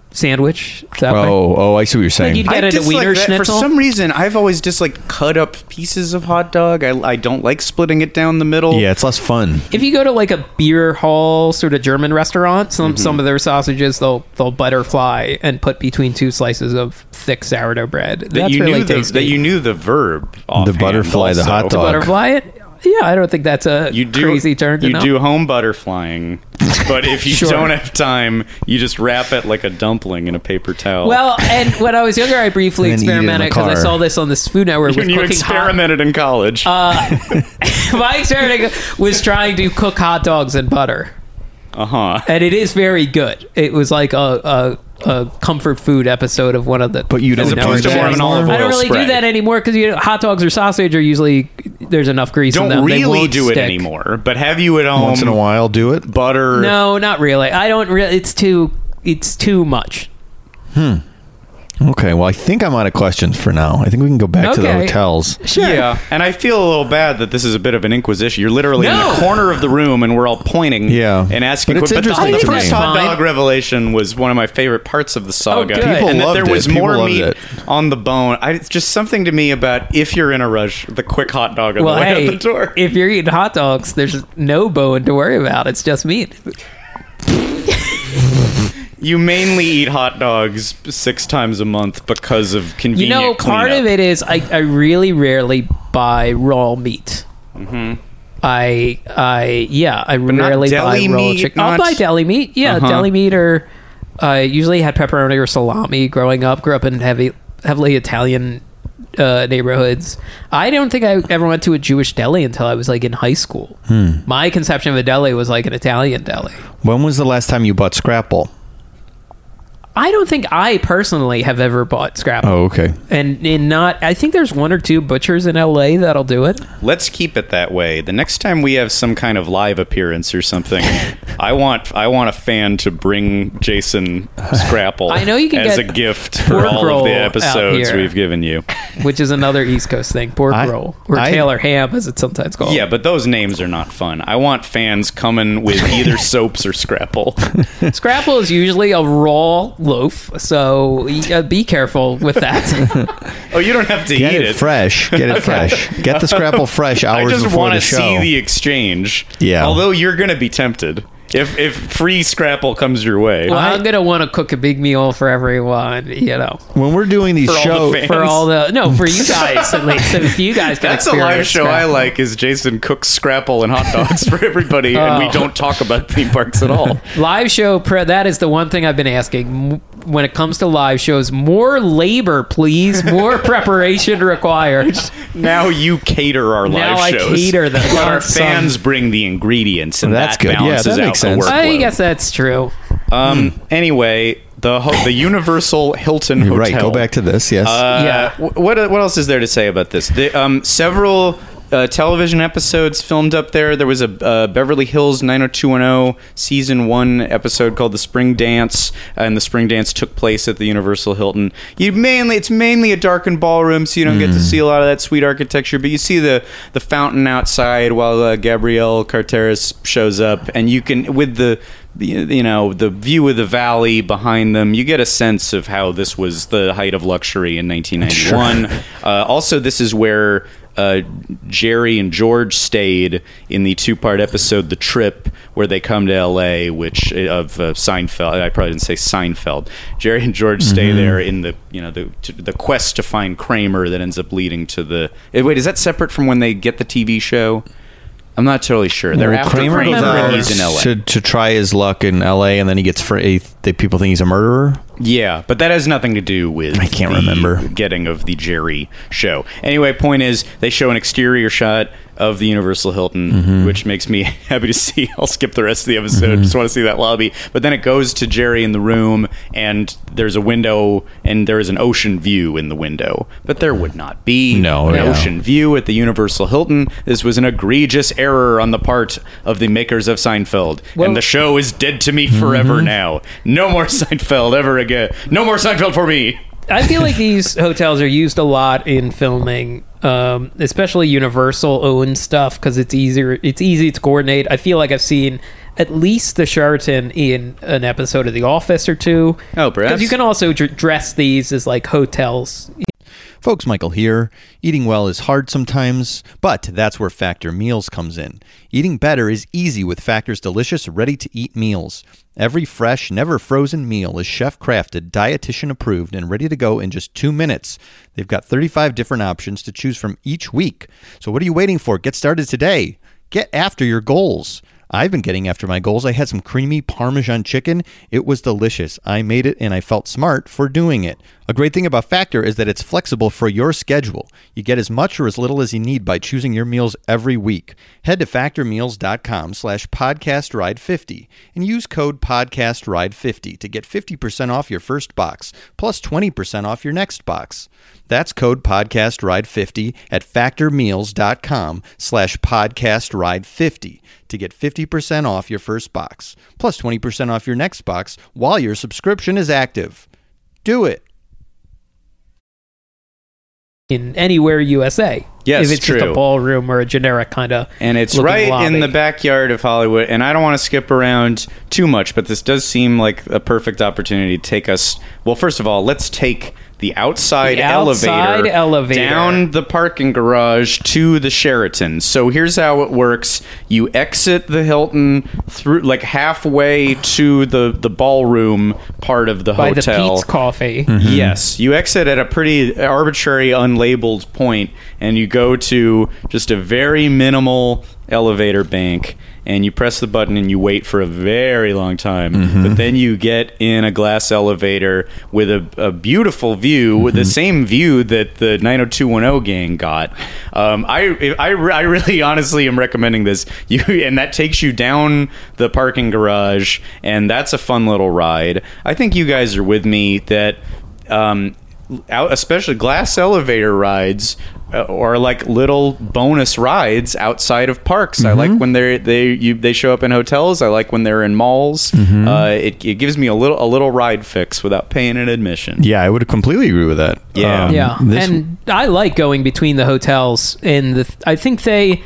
sandwich. That way. Oh, oh, I see what you're saying. Like you'd get I it a dislike wiener that. For schnitzel. some reason, I've always disliked cut up pieces of hot dog. I, I don't like splitting it down the middle. yeah, it's less fun. If you go to like a beer hall sort of German restaurant, some Mm-hmm. some of their sausages they'll they'll butterfly and put between two slices of thick sourdough bread. That That's you really knew the, tasty. that you knew the verb. offhand butterfly, the also. hot dog. butterfly it. Yeah, I don't think that's a You do crazy turn to You know. do home butterflying, but if you Sure. don't have time, you just wrap it like a dumpling in a paper towel. Well, and when I was younger, I briefly And then eat it in the experimented because I car. saw this on this Food Network. when with you cooking hot- experimented in college. Uh, my experiment was trying to cook hot dogs in butter, Uh huh. and it is very good. It was like a, a, a comfort food episode of one of the. But you don't As do opposed to that more of an anymore? olive I don't oil really spray. do that anymore because you know, hot dogs or sausage are usually there's enough grease in Don't them. They really won't do it stick. anymore. But have you at home? Once in a while, do it. Butter. No, not really. I don't really. It's too. It's too much. Okay, well, I think I'm out of questions for now. I think we can go back to the Okay. hotels. Sure. Yeah, and I feel a little bad that this is a bit of an inquisition. You're literally in No. the corner of the room, and we're all pointing, Yeah. and asking. But it's the, interesting the to first me. hot Fine. dog revelation was one of my favorite parts of the saga. good. People and that loved there it. was People more loved meat it. on the bone. I, it's just something to me about if you're in a rush, the quick hot dog on Well, the way hey, out the door. if you're eating hot dogs, there's no bone to worry about. It's just meat. You mainly eat hot dogs six times a month because of You convenient know, part cleanup. of it is I, I really rarely buy raw meat. Mm-hmm. I I yeah, I not rarely buy deli raw meat, chicken. not- I'll buy deli meat. Yeah, Uh-huh. deli meat or I usually had pepperoni or salami growing up. Grew up in heavy heavily Italian uh, neighborhoods. I don't think I ever went to a Jewish deli until I was like in high school. My conception of a deli was like an Italian deli. When was the last time you bought Scrapple? I don't think I personally have ever bought scrapple. Oh, okay. And in not, I think there's one or two butchers in L A that'll do it. Let's keep it that way. The next time we have some kind of live appearance or something, I want I want a fan to bring Jason Scrapple I know you can as get a gift for pork all of roll the out episodes here. we've given you. Which is another East Coast thing, pork I- roll or I- Taylor ham, as it's sometimes called. Yeah, but those names are not fun. I want fans coming with either soaps or Scrapple. Scrapple is usually a raw loaf, so you gotta be careful with that. Oh, you don't have to Get eat it, it. fresh. Get it fresh. Get the Scrapple fresh I hours just before want the to show. see the exchange. Yeah. Although you're going to be tempted. If if free Scrapple comes your way. well, I'm gonna want to cook a big meal for everyone, you know, when we're doing these For all the shows, fans. for all the no, for you guys at least. So if you guys can That's a live experience show I Scrapple. like is Jason cooks Scrapple and hot dogs for everybody and we Oh. don't talk about theme parks at all. Live show, pre- that is the one thing I've been asking. M- When it comes to live shows, more labor, please. More preparation required. Now you cater our Now live I shows. cater them. But our Not some- fans bring the ingredients and That's that good. Yeah, balances that out makes the sense. workload. I guess that's true. Um, Anyway, the ho- the Universal Hilton You're Hotel. right. Go back to this. Yes. Uh, Yeah. wh- What what else is there to say about this? The, um, several uh, television episodes filmed up there. There was a uh, Beverly Hills nine oh two one oh season one episode called The Spring Dance, and the Spring Dance took place at the Universal Hilton. You mainly it's mainly a darkened ballroom, so you don't get to see a lot of that sweet architecture. But you see the the fountain outside while uh, Gabrielle Carteris shows up, and you can with the you know the view of the valley behind them, you get a sense of how this was the height of luxury in nineteen ninety-one. Uh, also, this is where uh, Jerry and George stayed in the two-part episode "The Trip," where they come to L A, which of uh, Seinfeld. I probably didn't say Seinfeld. Jerry and George stay there in the you know the to, the quest to find Kramer that ends up leading to the. eh, Wait, is that separate from when they get the T V show? I'm not totally sure. They're Well, after Kramer, goes Kramer and out he's in L A. to, to try his luck in L A, and then he gets free. They, people think he's a murderer. Yeah, but that has nothing to do with I can't the remember. getting of the Jerry show. Anyway, point is they show an exterior shot of the Universal Hilton, Mm-hmm. which makes me happy to see. I'll skip the rest of the episode. Mm-hmm. Just want to see that lobby. But then it goes to Jerry in the room, and there's a window, and there is an ocean view in the window. But there would not be No, an no. ocean view at the Universal Hilton. This was an egregious error on the part of the makers of Seinfeld. Well- and the show is dead to me forever Mm-hmm. now. No more Seinfeld ever again. No more Seinfeld for me. I feel like these hotels are used a lot in filming um, especially Universal owns stuff because it's easier. It's easy to coordinate. I feel like I've seen at least the Sheraton in an episode of The Office or two. Oh, perhaps. Because you can also dr- dress these as like hotels. Folks, Michael here. Eating well is hard sometimes, but that's where Factor Meals comes in. Eating better is easy with Factor's delicious, ready-to-eat meals. Every fresh, never frozen meal is chef-crafted, dietitian-approved, and ready to go in just two minutes. They've got thirty-five different options to choose from each week. So what are you waiting for? Get started today. Get after your goals. I've been getting after my goals. I had some creamy Parmesan chicken. It was delicious. I made it and I felt smart for doing it. A great thing about Factor is that it's flexible for your schedule. You get as much or as little as you need by choosing your meals every week. Head to factormeals.com slash podcastride50 and use code podcastride50 to get fifty percent off your first box plus twenty percent off your next box. That's code podcastride50 at factormeals.com slash podcastride50 to get fifty percent off your first box plus twenty percent off your next box while your subscription is active. Do it. In anywhere U S A. Yes, if it's true. just a ballroom or a generic kind of And it's looking right lobby. in the backyard of Hollywood. And I don't want to skip around too much, but this does seem like a perfect opportunity to take us. Well, first of all, let's take the outside, The outside elevator, elevator. down the parking garage to the Sheraton. So here's how it works. You exit the Hilton through like halfway to the, the ballroom part of the by hotel. the Pete's Coffee. Yes, you exit at a pretty arbitrary, unlabeled point, and you go to just a very minimal elevator bank, and you press the button and you wait for a very long time. Mm-hmm. But then you get in a glass elevator with a, a beautiful view, with the same view that the nine oh two one oh gang got. Um, I, I, I really honestly am recommending this. You and that takes you down the parking garage, and that's a fun little ride. I think you guys are with me that um, out, especially glass elevator rides uh, or like little bonus rides outside of parks. I like when they're they you they show up in hotels. I like when they're in malls. Uh, it, it gives me a little a little ride fix without paying an admission. Yeah, I would completely agree with that. Yeah. Um, Yeah, this- and I like going between the hotels, and the I think they.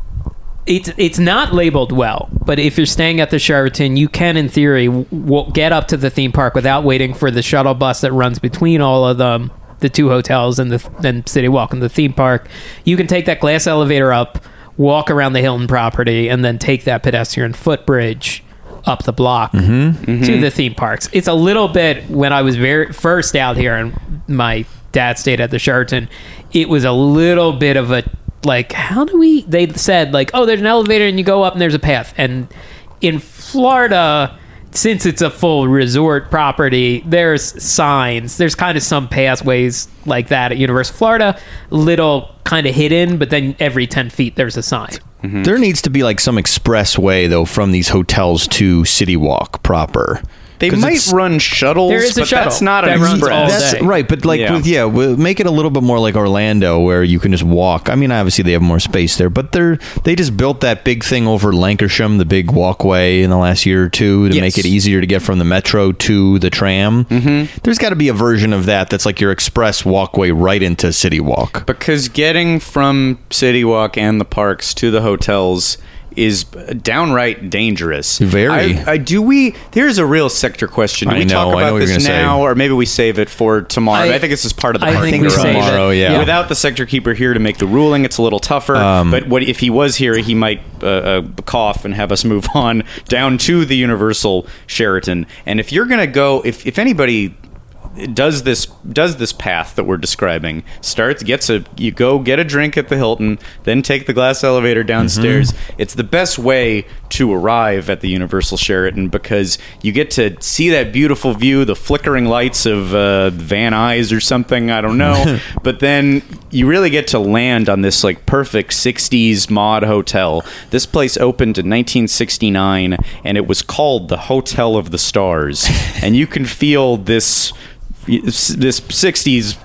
It's it's not labeled well, but if you're staying at the Sheraton, you can, in theory, w- w- get up to the theme park without waiting for the shuttle bus that runs between all of them, the two hotels and the and City Walk and the theme park. You can take that glass elevator up, walk around the Hilton property, and then take that pedestrian footbridge up the block to the theme parks. It's a little bit, when I was very first out here and my dad stayed at the Sheraton, it was a little bit of a like, how do we, they said like, oh, there's an elevator and you go up and there's a path. And in Florida, since it's a full resort property, there's signs, there's kind of some pathways like that at Universal Florida, little kind of hidden, but then every ten feet there's a sign. There needs to be like some expressway though from these hotels to City Walk proper. They 'Cause might it's- run shuttles, There is a but shuttle that's not that an runs all express. day. That's right, but like Yeah. with yeah, we'll make it a little bit more like Orlando, where you can just walk. I mean, obviously they have more space there, but they're they just built that big thing over Lancashire, the big walkway in the last year or two to Yes. make it easier to get from the metro to the tram. Mm-hmm. There's got to be a version of that that's like your express walkway right into City Walk. Because getting from City Walk and the parks to the hotels is downright dangerous. Very. I, I, do we? Here's a real sector question. Do I we know, talk I know about what you're this gonna say. now, or maybe we save it for tomorrow? I, I- think this is part of the I parking think we garage. save it. Tomorrow, yeah. Yeah. Without the sector keeper here to make the ruling, it's a little tougher. Um, but what if he was here? He might uh, uh, cough and have us move on down to the Universal Sheraton. And if you're gonna go, if if anybody does this does this path that we're describing, starts gets a you go get a drink at the Hilton, then take the glass elevator downstairs. Mm-hmm. It's the best way to arrive at the Universal Sheraton because you get to see that beautiful view, the flickering lights of uh, Van Nuys or something, I don't know. But then you really get to land on this like perfect sixties mod hotel. This place opened in nineteen sixty-nine and it was called the Hotel of the Stars. And you can feel this this sixties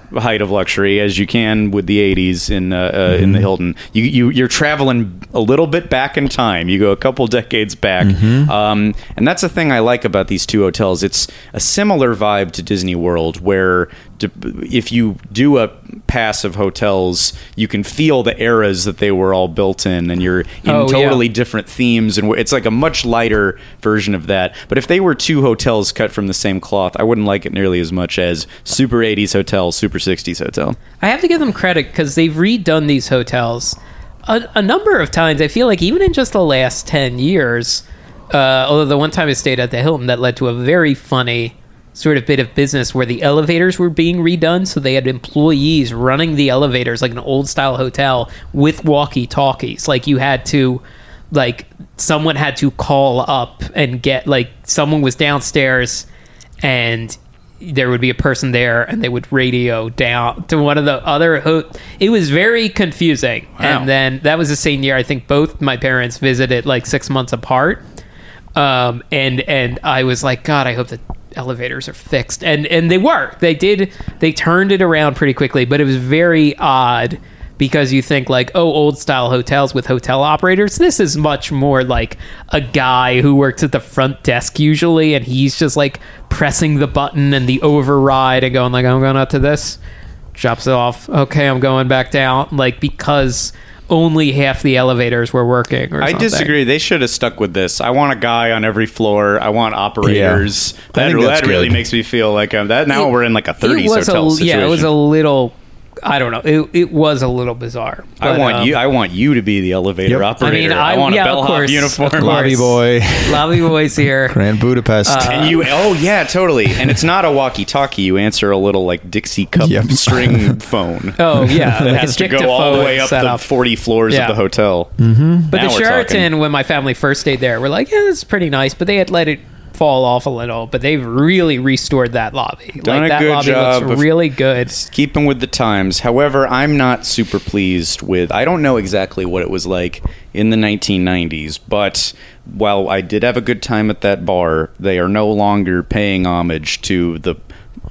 height of luxury as you can with the eighties in uh, uh, mm-hmm. in the Hilton. You, you you're traveling a little bit back in time. You go a couple decades back, mm-hmm. um, and that's the thing I like about these two hotels. It's a similar vibe to Disney World, where if you do a pass of hotels, you can feel the eras that they were all built in, and you're in oh, totally yeah. different themes, and it's like a much lighter version of that. But if they were two hotels cut from the same cloth, I wouldn't like it nearly as much as Super eighties Hotel, Super sixties Hotel. I have to give them credit because they've redone these hotels a, a number of times. I feel like even in just the last ten years, uh, although the one time I stayed at the Hilton, that led to a very funny sort of bit of business where the elevators were being redone, so they had employees running the elevators like an old style hotel with walkie talkies. Like you had to, like someone had to call up and get, like someone was downstairs and there would be a person there and they would radio down to one of the other ho- it was very confusing. Wow. And then that was the same year I think both my parents visited like six months apart. Um, and and I was like, God, I hope the elevators are fixed. And and they were. They did. They turned it around pretty quickly, but it was very odd because you think like, oh, old style hotels with hotel operators. This is much more like a guy who works at the front desk usually, and he's just like pressing the button and the override and going like, I'm going up to this, drops it off. Okay, I'm going back down. Like because only half the elevators were working or I something. disagree. They should have stuck with this. I want a guy on every floor. I want operators. Yeah. That, that really makes me feel like I'm, that now it, we're in like a thirties hotel a, situation. Yeah, it was a little... I don't know. It, it was a little bizarre. But, I want um, you. I want you to be the elevator Yep. operator. I mean, I, I- want yeah, a of bellhop course, uniform. of course. Lobby boy. Lobby boys here. Grand Budapest. Uh, And you, oh yeah, totally. And it's not a walkie-talkie. You answer a little like Dixie cup Yep. string phone. Oh yeah, That like has a to go all the way up setup. the forty floors Yeah. of the hotel. Mm-hmm. But Now the we're Sheraton, talking. when my family first stayed there, we're like, yeah, this is pretty nice. But they had let it fall off a little. But they've really restored that lobby. Done like a that good lobby job looks of- really good. Keeping with the times. However, I'm not super pleased with. I don't know exactly what it was like in the nineteen nineties, but while I did have a good time at that bar, they are no longer paying homage to the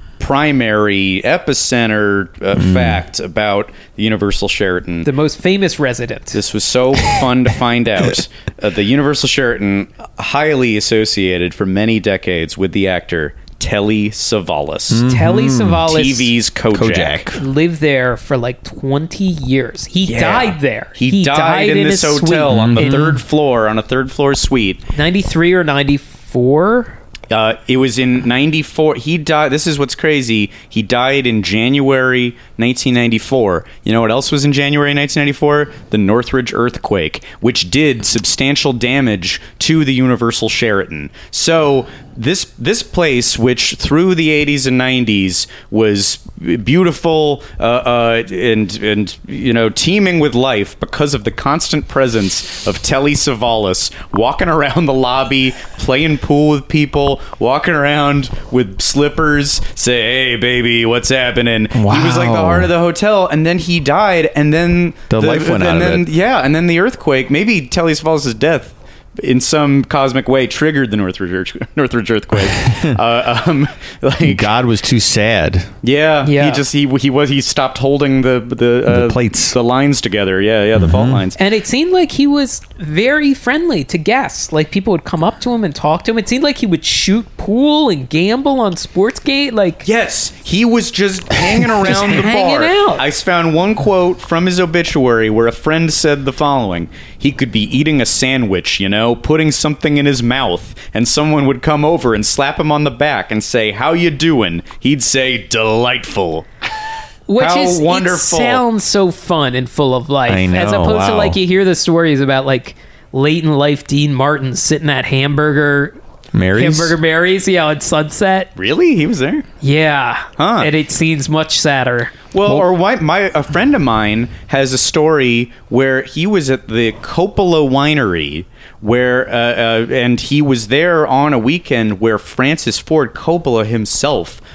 primary epicenter uh, Mm. fact about the Universal Sheraton. The most famous resident. This was so fun to find out. Uh, the Universal Sheraton, highly associated for many decades with the actor Telly Savalas. Telly Savalas T V's Kojak. Kojak. lived there for like twenty years. He Yeah. died there. He, died, in, this his hotel suite on the in third floor, on a third floor suite. ninety-three or ninety-four. Uh, it was in ninety-four. He died. This is what's crazy. He died in January nineteen ninety-four. You know what else was in January nineteen ninety-four? The Northridge earthquake, which did substantial damage to the Universal Sheraton. So this this place, which through the eighties and nineties was beautiful uh, uh, and and you know teeming with life because of the constant presence of Telly Savalas walking around the lobby, playing pool with people, walking around with slippers, say, "Hey, baby, what's happening?" He was like the Wow. heart of the hotel, and then he died, and then The life went and out of then, it. Yeah, and then the earthquake. Maybe Telly Savalas' death in some cosmic way triggered the Northridge earth- Northridge earthquake. uh, um, like God was too sad. yeah, Yeah. he just he he was he stopped holding the the, uh, The plates. the lines together. Yeah, yeah, the fault lines. And it seemed like he was very friendly to guests. Like people would come up to him and talk to him. It seemed like he would shoot pool and gamble on Sportsgate. Like Yes, he was just hanging around Just the hanging bar. out. I found one quote from his obituary where a friend said the following: "He could be eating a sandwich, you know, putting something in his mouth, and someone would come over and slap him on the back and say, 'How you doing?' He'd say, 'Delightful.'" Which How is wonderful. It sounds so fun and full of life. I know, as opposed to wow. like you hear the stories about like late in life Dean Martin sitting at hamburger Mary's? Hamburger Mary's, yeah, on Sunset. Really, he was there. Yeah. Huh. And it seems much sadder. Well, or my, my a friend of mine has a story where he was at the Coppola Winery, where uh, uh, and he was there on a weekend where Francis Ford Coppola himself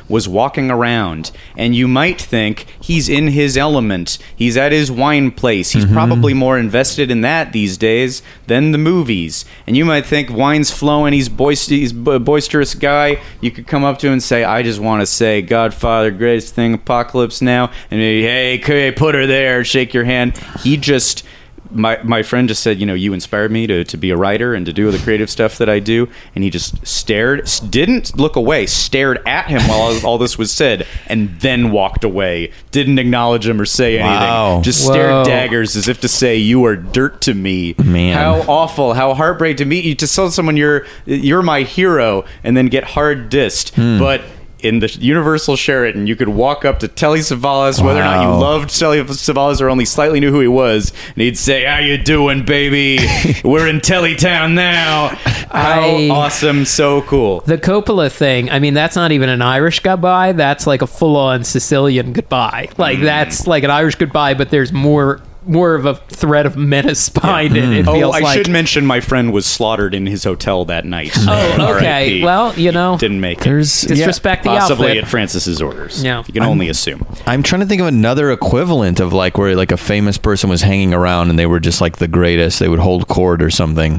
was walking around, and you might think he's in his element. He's at his wine place. He's Mm-hmm. probably more invested in that these days than the movies. And you might think wine's flowing. He's, boist- he's a boisterous guy. You could come up to him and say, I just want to say, Godfather, greatest thing, Apocalypse Now. And maybe, hey, hey, put her there, shake your hand. He just... My my friend just said, you know, you inspired me to, to be a writer and to do the creative stuff that I do. And he just stared, didn't look away, stared at him while all, all this was said, and then walked away. Didn't acknowledge him or say anything. Wow. Just Whoa. stared daggers as if to say, you are dirt to me. Man. How awful, how heartbreaking to meet you, to tell someone you're you're my hero and then get hard dissed. Hmm. But in the Universal Sheraton, you could walk up to Telly Savalas, whether or not you Wow. loved Telly Savalas or only slightly knew who he was, and he'd say, how you doing, baby? We're in Tellytown now. How I- awesome, so cool. The Coppola thing, I mean, that's not even an Irish goodbye. That's like a full-on Sicilian goodbye. Like, Mm. that's like an Irish goodbye, but there's more more of a thread of menace behind it. It Oh, feels I like... should mention my friend was slaughtered in his hotel that night. Oh, R I okay. P. Well, you know, Didn't make it. There's disrespect the Possibly outfit. at Francis's orders. Yeah. You can only assume. I'm trying to think of another equivalent of like where like a famous person was hanging around and they were just like the greatest. They would hold court or something.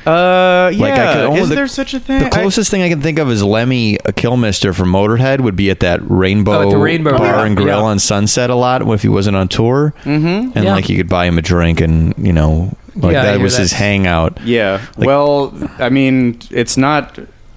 Uh, yeah. Like I could only, Is the, there such a thing? The closest thing I can think of is Lemmy Kilmister from Motorhead would be at that Rainbow, Oh, at the Rainbow Bar Bar, and Grill yeah. on Sunset a lot if he wasn't on tour. Mm-hmm. And Yeah. like you could buy him a drink and you know like Yeah, I that hear was his that's- hangout. Yeah. Like- well, I mean, it's not.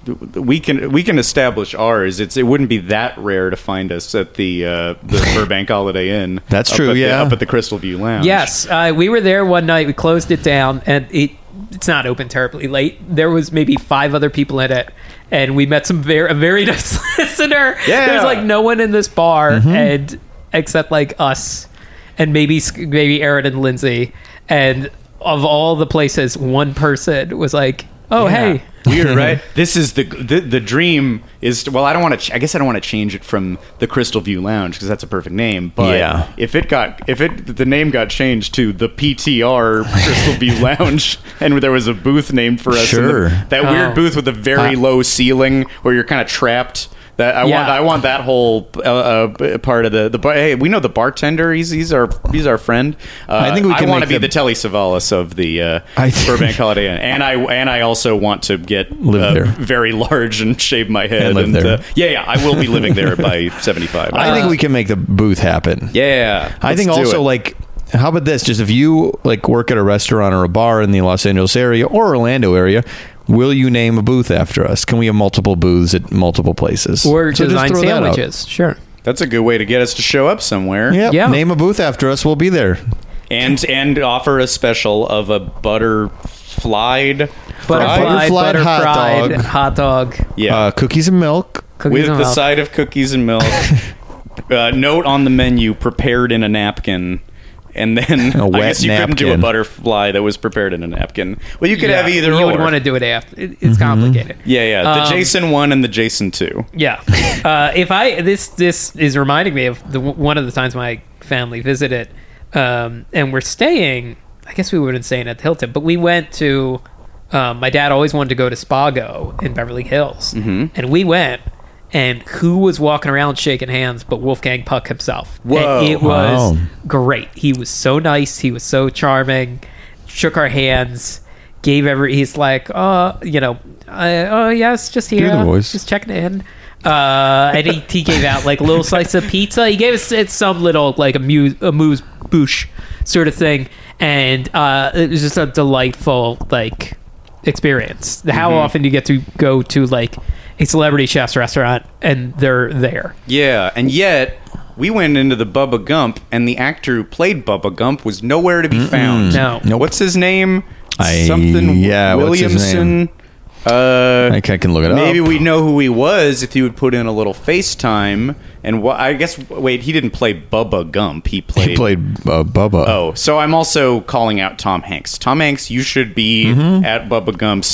We can we can establish ours. It's it wouldn't be that rare to find us at the uh, the Burbank Holiday Inn. That's up true, at the- yeah. up at the Crystal View Lounge. Yes, uh, we were there one night. We closed it down, and it it's not open terribly late. There was maybe five other people in it, and we met some very a very nice listener. Yeah. There's like no one in this bar, Mm-hmm. and except like us, and maybe maybe Aaron and Lindsay, and of all the places, one person was like, "Oh, hey." Weird, right? This is the, the the dream is well. I don't want to. Ch- I guess I don't want to change it from the Crystal View Lounge because that's a perfect name. But Yeah. if it got if it the name got changed to the P T R Crystal View Lounge and there was a booth named for us, in the- Sure. that Oh. weird booth with the very Uh, low ceiling where you're kind of trapped. That I Yeah. want. I want that whole uh, uh, part of the the. bar- Hey, we know the bartender. He's he's our he's our friend. Uh, I think we can I want to make be the- the Telly Savalas of the uh, I- Burbank Holiday Inn, and I and I also want to get Live uh, there. very large and shave my head. And live there. Uh, yeah, yeah, I will be living there by seventy-five. I think we can make the booth happen. Yeah, I let's think do also it. like how about this? Just if you like work at a restaurant or a bar in the Los Angeles area or Orlando area, will you name a booth after us? Can we have multiple booths at multiple places? Or So just design throw that out. sandwiches. Sure. that's a good way to get us to show up somewhere. Yep. Yeah. Name a booth after us. We'll be there. and and offer a special of a butter flied Butterfly, Butterflied butter hot fried dog. hot dog. yeah, Uh, cookies and milk. Cookies with and the milk. side of cookies and milk. uh, note on the menu: prepared in a napkin. And then A I wet guess you couldn't do a napkin. butterfly that was prepared in a napkin. Well, you could Yeah, have either You or. would want to do it after. It, it's complicated. yeah, yeah. The Um, Jason one and the Jason two. Yeah. Uh, if I this this is reminding me of the one of the times my family visited, um, and we're staying. I guess we would have been staying at the Hilton, but we went to. Um, my dad always wanted to go to Spago in Beverly Hills, Mm-hmm. and we went. And who was walking around shaking hands but Wolfgang Puck himself? Whoa. And it was Wow. great. He was so nice. He was so charming. Shook our hands. Gave every. He's like, oh, you know, uh, oh yes, just here, the voice. just checking in. Uh, and he, he gave out like a little slice of pizza. He gave us it's some little like a muse a moose bouche sort of thing, and uh, it was just a delightful like experience. How Mm-hmm. often do you get to go to like a celebrity chef's restaurant and they're there? Yeah, and yet we went into the Bubba Gump, and the actor who played Bubba Gump was nowhere to be found. No. Nope. What's his name? I- Something yeah, what's his Williamson. name? Uh, I can, I can look it maybe up. we'd know who he was if he would put in a little FaceTime. And wh- I guess wait, he didn't play Bubba Gump. He played. He played uh, Bubba. Oh, so I'm also calling out Tom Hanks. Tom Hanks, you should be Mm-hmm. at Bubba Gump's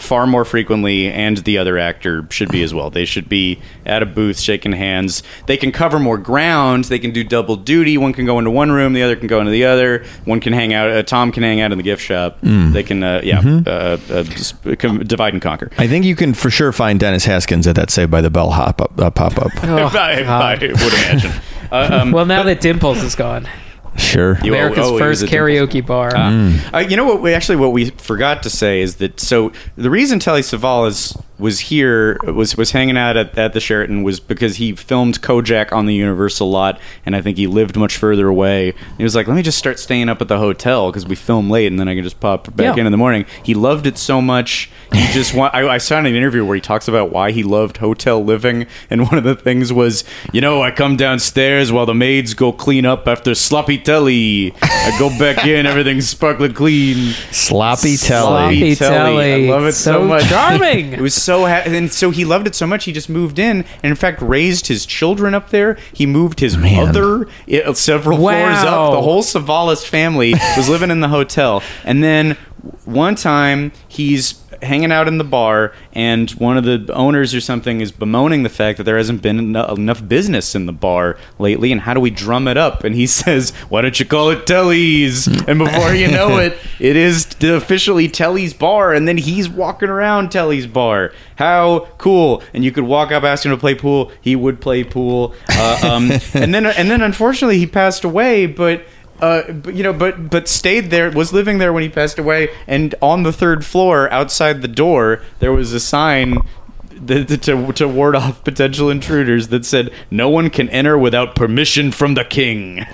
far more frequently, and the other actor should be as well. They should be at a booth shaking hands. They can cover more ground. They can do double duty. One can go into one room, the other can go into the other. One can hang out. Uh, Tom can hang out in the gift shop. Mm. They can, uh, yeah, mm-hmm. uh, uh, just, can divide and conquer. I think you can for sure find Dennis Haskins at that Saved by the Bell hop up, uh, pop up. Oh, I, I would imagine. Uh, um, well, now that Dimples is gone. Sure. America's oh, oh, first karaoke bar. Uh, mm. uh, you know what? We actually what we forgot to say is that so the reason Telly Savalas was here was was hanging out at, at the Sheraton was because he filmed Kojak on the Universal lot, and I think he lived much further away. He was like, "Let me just start staying up at the hotel because we film late, and then I can just pop back yeah. in in the morning." He loved it so much. He just want. I, I saw in an interview where he talks about why he loved hotel living, and one of the things was, you know, I come downstairs while the maids go clean up after sloppy telly. I go back in, everything's sparkling clean. Sloppy telly. Sloppy telly. I love it so, so much. Charming. It was so ha- and so he loved it so much he just moved in, and in fact raised his children up there. He moved his Man. mother it, several wow. floors up. The whole Savalas family was living in the hotel. And then one time he's hanging out in the bar, and one of the owners or something is bemoaning the fact that there hasn't been en- enough business in the bar lately, and how do we drum it up? And he says, why don't you call it Telly's? And before you know it, it is officially Telly's bar, and then he's walking around Telly's bar. How cool. And you could walk up, ask him to play pool. He would play pool. Uh, um, and then, and then unfortunately he passed away, but Uh, but, you know, but but stayed there, was living there when he passed away, and on the third floor, outside the door, there was a sign that, to to ward off potential intruders that said, "No one can enter without permission from the king."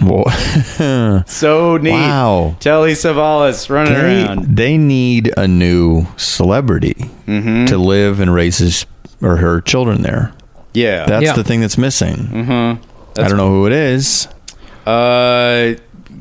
So neat. Wow. Telly Savalas running they, around. They need a new celebrity mm-hmm. to live and raise his or her children there. Yeah, that's yeah. the thing that's missing. Mm-hmm. That's I don't know who it is. Uh.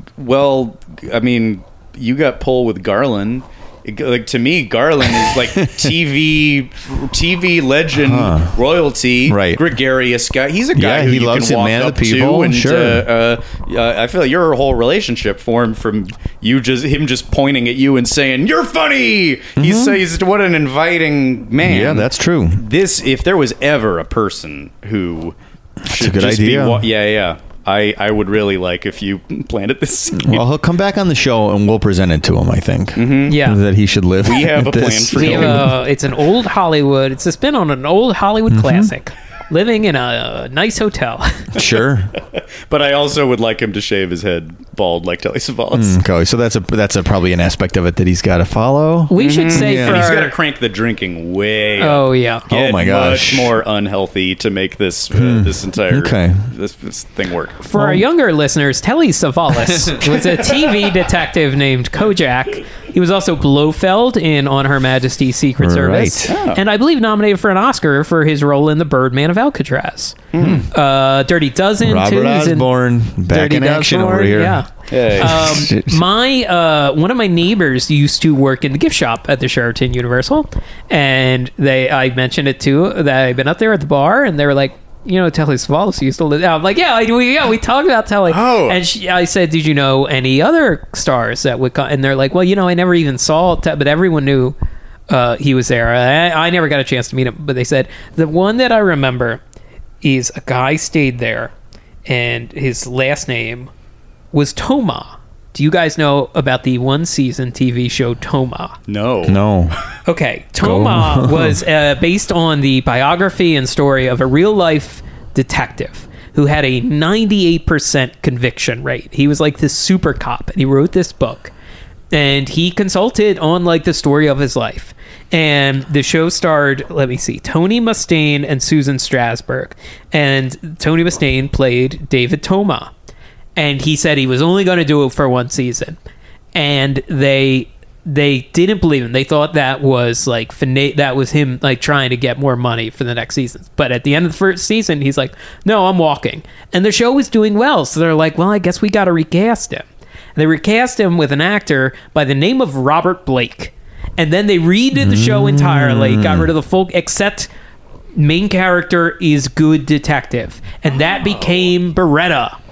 Well, I mean, you got pull with Garland. It, like to me, Garland is like T V, T V legend, huh. royalty, right? Gregarious guy. He's a guy yeah, who he you loves can walk man up the people, to, and sure. uh, uh, I feel like your whole relationship formed from you just him just pointing at you and saying you're funny. Mm-hmm. He's, he's what an inviting man. Yeah, that's true. This, if there was ever a person who that's should a good just idea. Be, wa- yeah, yeah. I, I would really like if you planted this seed. Well, he'll come back on the show and we'll present it to him, I think. Mm-hmm. Yeah. That he should live. We have a plan for we him. have a, it's an old Hollywood. It's a spin on an old Hollywood mm-hmm. classic. Living in a nice hotel. Sure. But I also would like him to shave his head bald like Telly Savalas. Mm, okay, so that's a that's a probably an aspect of it that he's got to follow. We mm-hmm. should say yeah. for and he's our... got to crank the drinking way Oh, up. yeah. Get oh, my gosh. much more unhealthy to make this uh, hmm. this entire okay. this, this thing work. For our younger listeners, Telly Savalas was a T V detective named Kojak. He was also Blofeld in On Her Majesty's Secret Service. Right. Oh. And I believe nominated for an Oscar for his role in The Birdman of Alcatraz. Hmm. Uh, Dirty Dozen. Robert too, Osborne, back Dirty in action Osborne, over here. Yeah. Hey. Um, my uh, one of my neighbors used to work in the gift shop at the Sheraton Universal, and they I mentioned it too that I've been up there at the bar, and they were like, you know, Telly Savalas used to live. I'm like, yeah, I, we, yeah, we talked about Telly. Oh. And she, I said, did you know any other stars that would come? And they're like, well, you know, I never even saw, Te- but everyone knew uh, he was there. I, I never got a chance to meet him, but they said the one that I remember is a guy stayed there, and his last name was Toma. Do you guys know about the one season T V show Toma? No. No. Okay. Toma was uh, based on the biography and story of a real life detective who had a ninety-eight percent conviction rate. He was like this super cop, and he wrote this book, and he consulted on like the story of his life. And the show starred, let me see, Tony Mustaine and Susan Strasberg. And Tony Mustaine played David Toma. And he said he was only going to do it for one season. And they they didn't believe him. They thought that was like fina- that was him like trying to get more money for the next season. But at the end of the first season, he's like, no, I'm walking. And the show was doing well. So they're like, well, I guess we got to recast him. And they recast him with an actor by the name of Robert Blake. And then they redid the show entirely, got rid of the full, except main character is good detective. And that became Beretta.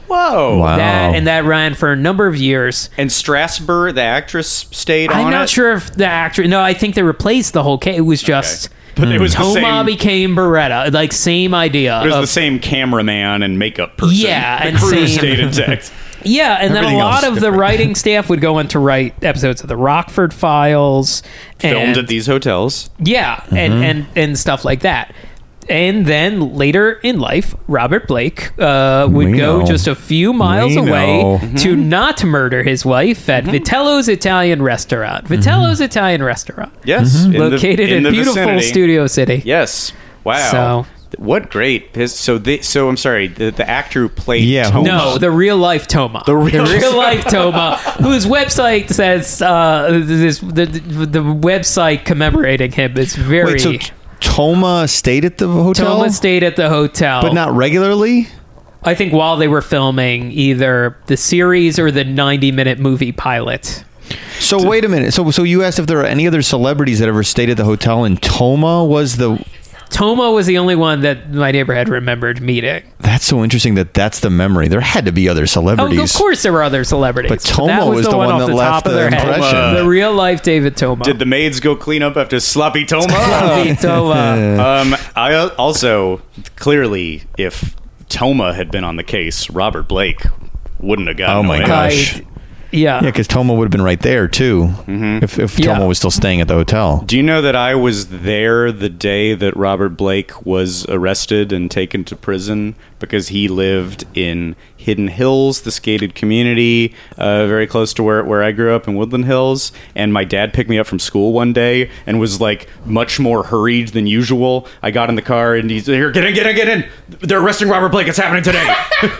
Whoa. Wow. That and that ran for a number of years. And Strasbourg, the actress, stayed on I'm it? not sure if the actor. No, I think they replaced the whole case. It was just. But it was the Toma same... became Beretta. Like, same idea. It was of- the same cameraman and makeup person. Yeah, the and crew same- stayed intact. Yeah, and then a Everything lot else of the different. writing staff would go on to write episodes of the Rockford Files. Filmed and, at these hotels. Yeah, and, and, and stuff like that. And then later in life, Robert Blake uh, would We go know. just a few miles We away know. to not murder his wife at Vitello's Italian Restaurant. Vitello's Italian Restaurant. Yes. in the- Located in, the beautiful vicinity. Studio City. Yes. Wow. So- What great. His, so, they, so I'm sorry, the, the actor who played Yeah, Toma. No, the real life Toma. The real- life Toma, whose website says uh, this the, the the website commemorating him is very. Wait, so T- Toma stayed at the hotel? Toma stayed at the hotel, But not regularly? I think while they were filming either the series or the ninety minute movie pilot. So wait a minute. So so you asked if there are any other celebrities that ever stayed at the hotel, and Toma was the... Toma was the only one that my neighbor had remembered meeting. That's so interesting that that's the memory. There had to be other Oh, celebrities. of course there were other celebrities. But Toma that was, was the, the one, one off that the left top of the their head. impression. The real life David Toma. Did the maids go clean up after Sloppy Toma? Sloppy Toma. um, I also, clearly, if Toma had been on the case, Robert Blake wouldn't have gotten Oh my away. gosh. I- yeah. Yeah, because Toma would have been right there, too, if, if Yeah. Toma was still staying at the hotel. Do you know that I was there the day that Robert Blake was arrested and taken to prison because he lived in Hidden Hills, the skated community, uh, very close to where, where I grew up in Woodland Hills. And my dad picked me up from school one day and was like much more hurried than usual. I got in the car and he's here, get in, get in, get in. They're arresting Robert Blake. It's happening today.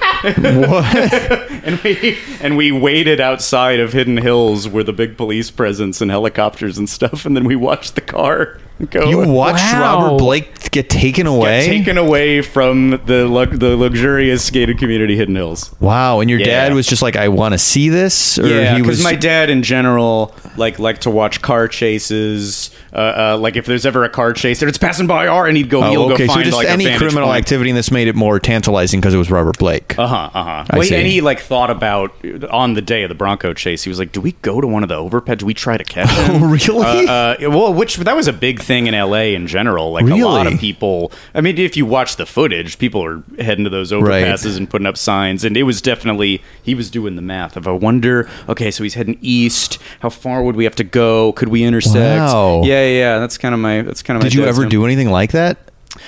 and we and we waited outside of Hidden Hills where the big police presence and helicopters and stuff, and then we watched the car go. You watched Wow. Robert Blake get taken Got away? taken away from the lux- the luxurious skated community Hidden Hills. Wow, and your Yeah. dad was just like, I want to see this? Or Yeah, he because was my dad in general like liked to watch car chases. Uh, uh, like if there's ever a car chase and it's passing by our, and he'd go, he'll Oh, okay, go so find just like any a vantage criminal point. activity, and this made it more tantalizing because it was Robert Blake. Uh huh. Uh huh. I Well, see. and he like thought about on the day of the Bronco chase. He was like, "Do we go to one of the overpads? Do we try to catch him?" Oh, really? Uh, uh, well, which that was a big thing in L A in general. Like a lot Really? of people. I mean, if you watch the footage, people are heading to those overpasses Right. and putting up signs. And it was definitely he was doing the math of I wonder. Okay, so he's heading east. How far would we have to go? Could we intersect? Wow. Yeah, yeah. yeah. That's kind of my. That's kind of. Did you ever do anything like that?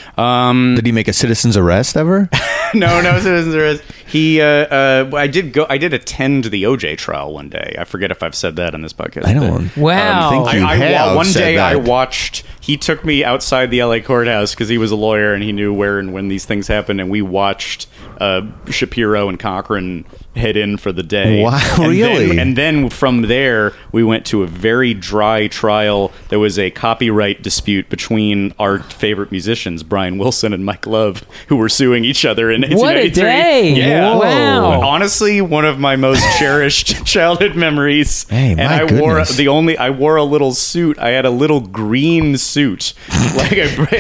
Um, Did he make a citizen's arrest ever? no, no citizens arrest. He, uh, uh, I did go. I did attend the O J trial one day. I forget if I've said that on this podcast. I don't Wow. think I, you I, have one said day that. I watched. He took me outside the L A courthouse because he was a lawyer and he knew where and when these things happened, and we watched uh, Shapiro and Cochran head in for the day. Wow, and really? Then, and then from there, we went to a very dry trial. There was a copyright dispute between our favorite musicians, Brian Wilson and Mike Love, who were suing each other in What a nineteen ninety-three. day. Yeah. Whoa. Wow. Honestly, one of my most cherished childhood memories. Hey, and my I wore goodness. the only I wore a little suit. I had a little green suit, like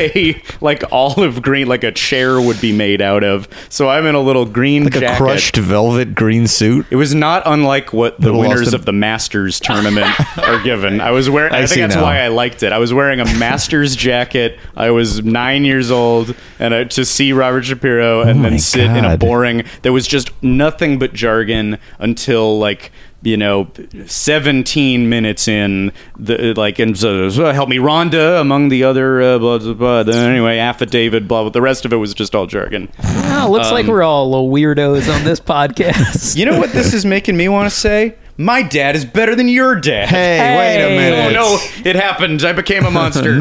a like olive green, like a chair would be made out of. So I'm in a little green Like jacket. a crushed velvet green suit? It was not unlike what the Little winners Austin- of the Masters tournament are given. I was wearing. I, I think see that's now. why I liked it. I was wearing a Masters jacket. I was nine years old, and I, to see Robert Shapiro and Oh my then sit in a God. boring. There was just nothing but jargon until like. You know, seventeen minutes in, the like, and so, so help me, Rhonda, among the other, uh, blah, blah, blah. Then anyway, affidavit, blah, blah. The rest of it was just all jargon. Wow, looks like we're all little weirdos on this podcast. You know what this is making me want to say? My dad is better than your dad. Hey, wait a Hey. minute. Oh no, it happened. I became a monster.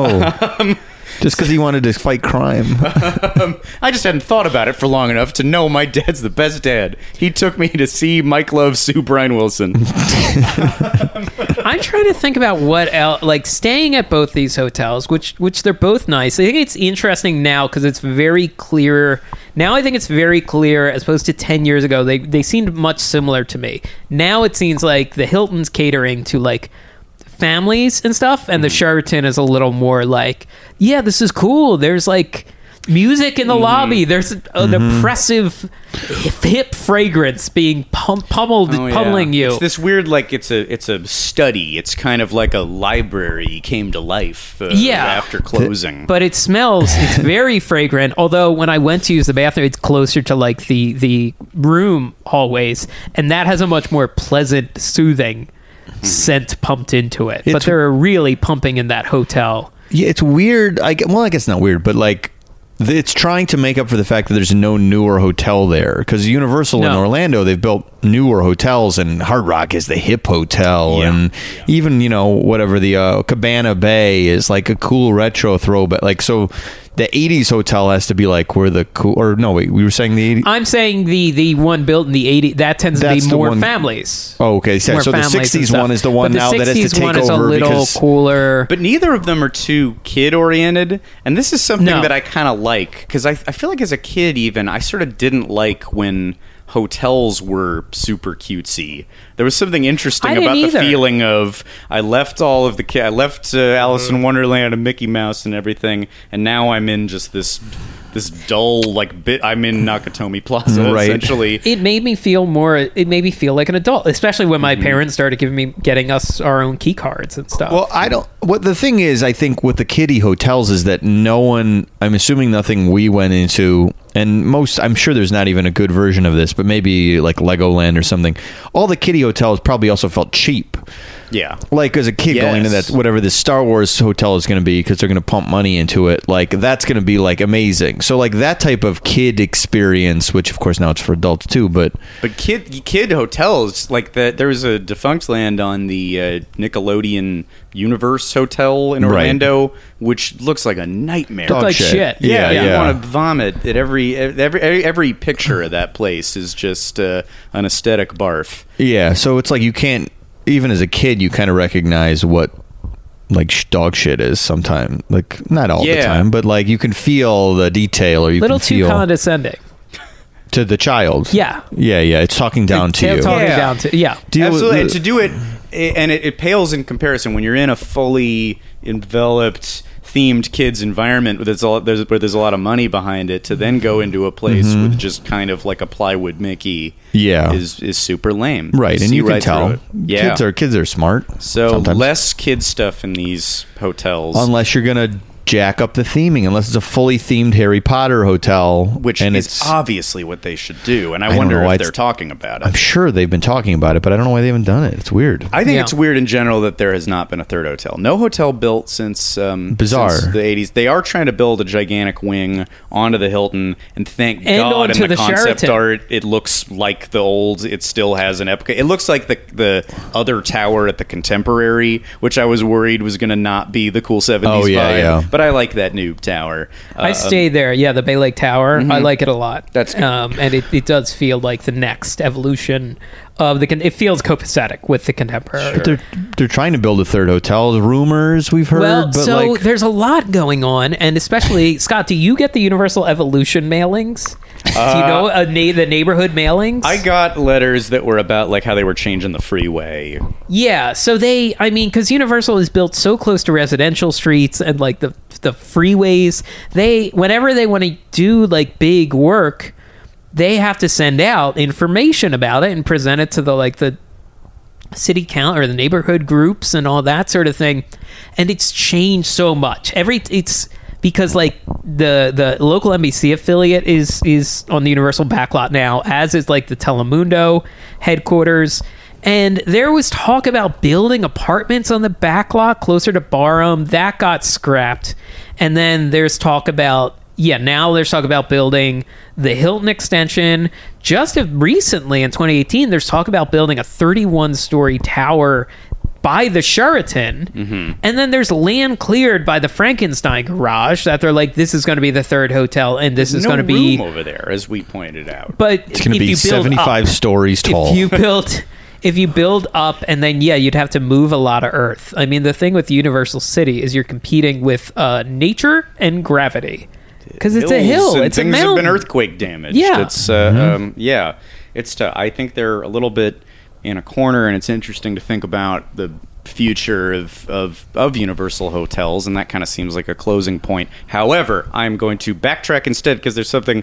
No. Just because he wanted to fight crime. um, I just hadn't thought about it for long enough to know my dad's the best dad. He took me to see Mike Love sue Brian Wilson. I'm trying to think about what else, like staying at both these hotels, which which they're both nice. I think it's interesting now because it's very clear. Now I think it's very clear as opposed to ten years ago. They they seemed much similar to me. Now it seems like the Hilton's catering to like families and stuff, and the Sheraton is a little more like, yeah, this is cool. There's like Music in the Mm-hmm. lobby. There's an Mm-hmm. oppressive hip fragrance being pum- pummeled, Oh, yeah. pummeling you. It's this weird, like it's a it's a study. It's kind of like a library came to life. Uh, Yeah. after closing. But it smells. It's very fragrant. Although when I went to use the bathroom, it's closer to like the the room hallways, and that has a much more pleasant, soothing scent pumped into it. but It's- they're really pumping in that hotel. Yeah, it's weird. I gue- well, I guess not weird, but like th- it's trying to make up for the fact that there's no newer hotel there because Universal in No. Orlando they've built newer hotels and Hard Rock is the hip hotel Yeah. and even you know whatever the uh, Cabana Bay is like a cool retro throwback. Like so, the eighties hotel has to be like where the cool or no wait we were saying the eighties. I'm saying the the one built in the eighties that tends to That's be the more one- families. Oh, okay. So, More so the families and sixties stuff. one is the one but now the that has to sixties take one is over a little because cooler. But neither of them are too kid oriented, and this is something No. that I kind of like because I, I feel like as a kid even I sort of didn't like when hotels were super cutesy. There was something interesting I didn't about the either. feeling of I left all of the ki- I left uh, Alice in Wonderland and Mickey Mouse and everything, and now I'm in just this this dull like bit. I'm in Nakatomi Plaza Right. essentially. It made me feel more. It made me feel like an adult, especially when my Mm-hmm. parents started giving me, getting us our own key cards and stuff. Well, I don't. What the thing is, I think with the kiddie hotels is that no one. I'm assuming nothing we went into, and most. I'm sure there's not even a good version of this, but maybe like Legoland or something. All the kiddie hotels probably also felt cheap. Yeah. Like as a kid going to Yes. that whatever this Star Wars hotel is going to be because they're going to pump money into it. Like that's going to be like amazing. So like that type of kid experience, which of course now it's for adults too, but But kid kid hotels like that. There was a defunct land on the uh, Nickelodeon Universe Hotel in Right. Orlando, which looks like a nightmare. Dog like shit. shit. yeah, Yeah, you yeah. want to vomit at every every every picture of that place is just uh, an aesthetic barf. yeah. So it's like you can't even as a kid you kind of recognize what like sh- dog shit is sometimes. Like not all the Yeah. time, but like you can feel the detail or you little can too feel condescending. to the child. Yeah. Yeah, yeah. It's talking down to They're you. talking Yeah. down to yeah. Deal with Absolutely, the- and to do it, and it, it pales in comparison when you're in a fully enveloped, themed kids environment where there's a lot, there's, where there's a lot of money behind it. To then go into a place with just kind of like a plywood Mickey, Mm-hmm. Yeah. is is super lame. Right, and see you can right tell. through it. Yeah, Kids are kids are smart. so sometimes. less kid stuff in these hotels. unless you're gonna jack up the theming, unless it's a fully themed Harry Potter hotel, which and is it's. obviously what they should do, and I, I don't wonder know why if it's- they're talking about it. I'm sure they've been talking about it, but I don't know why they haven't done it. It's weird. I think Yeah. it's weird in general that there has not been a third hotel. No hotel built since um, Bizarre. since the eighties. They are trying to build a gigantic wing onto the Hilton, and thank And God onto in the, the concept Sheraton. art, it looks like the old. It still has an epic. It looks like the the other tower at the Contemporary, which I was worried was going to not be the cool seventies Oh, yeah, vibe. yeah. But I like that new tower. I Um, stayed there. Yeah, the Bay Lake Tower. I like it a lot. That's good. um, and it, it does feel like the next evolution of the. con- It feels copacetic with the contemporary. But they're they're trying to build a third hotel. Rumors we've heard, Well, but so like there's a lot going on, and especially Scott. Do you get the Universal Evolution mailings? do you know uh, na- the neighborhood mailings? I got letters that were about like how they were changing the freeway. Yeah, so they, I mean, because Universal is built so close to residential streets and like the the freeways, they whenever they want to do like big work, they have to send out information about it and present it to the like the city count or the neighborhood groups and all that sort of thing. And it's changed so much. Every it's because like the the local N B C affiliate is is on the Universal backlot now, as is like the Telemundo headquarters. And there was talk about building apartments on the backlot closer to Barham. That got scrapped. And then there's talk about yeah, now there's talk about building the Hilton extension. Just recently in twenty eighteen, there's talk about building a thirty-one story tower by the Sheraton. Mm-hmm. And then there's land cleared by the Frankenstein garage that they're like, this is going to be the third hotel and this is no going to be. room over there, as we pointed out. But it's going to if be you build seventy-five up, stories tall. if you build if you build up and then yeah you'd have to move a lot of earth. I mean the thing with Universal City is you're competing with uh, nature and gravity because it's a Hills hill, and it's a things mountain. have been earthquake damaged. Yeah. It's uh, um, yeah, it's. Uh, I think they're a little bit in a corner, and it's interesting to think about the future of, of, of Universal Hotels, and that kind of seems like a closing point. However, I'm going to backtrack instead because there's something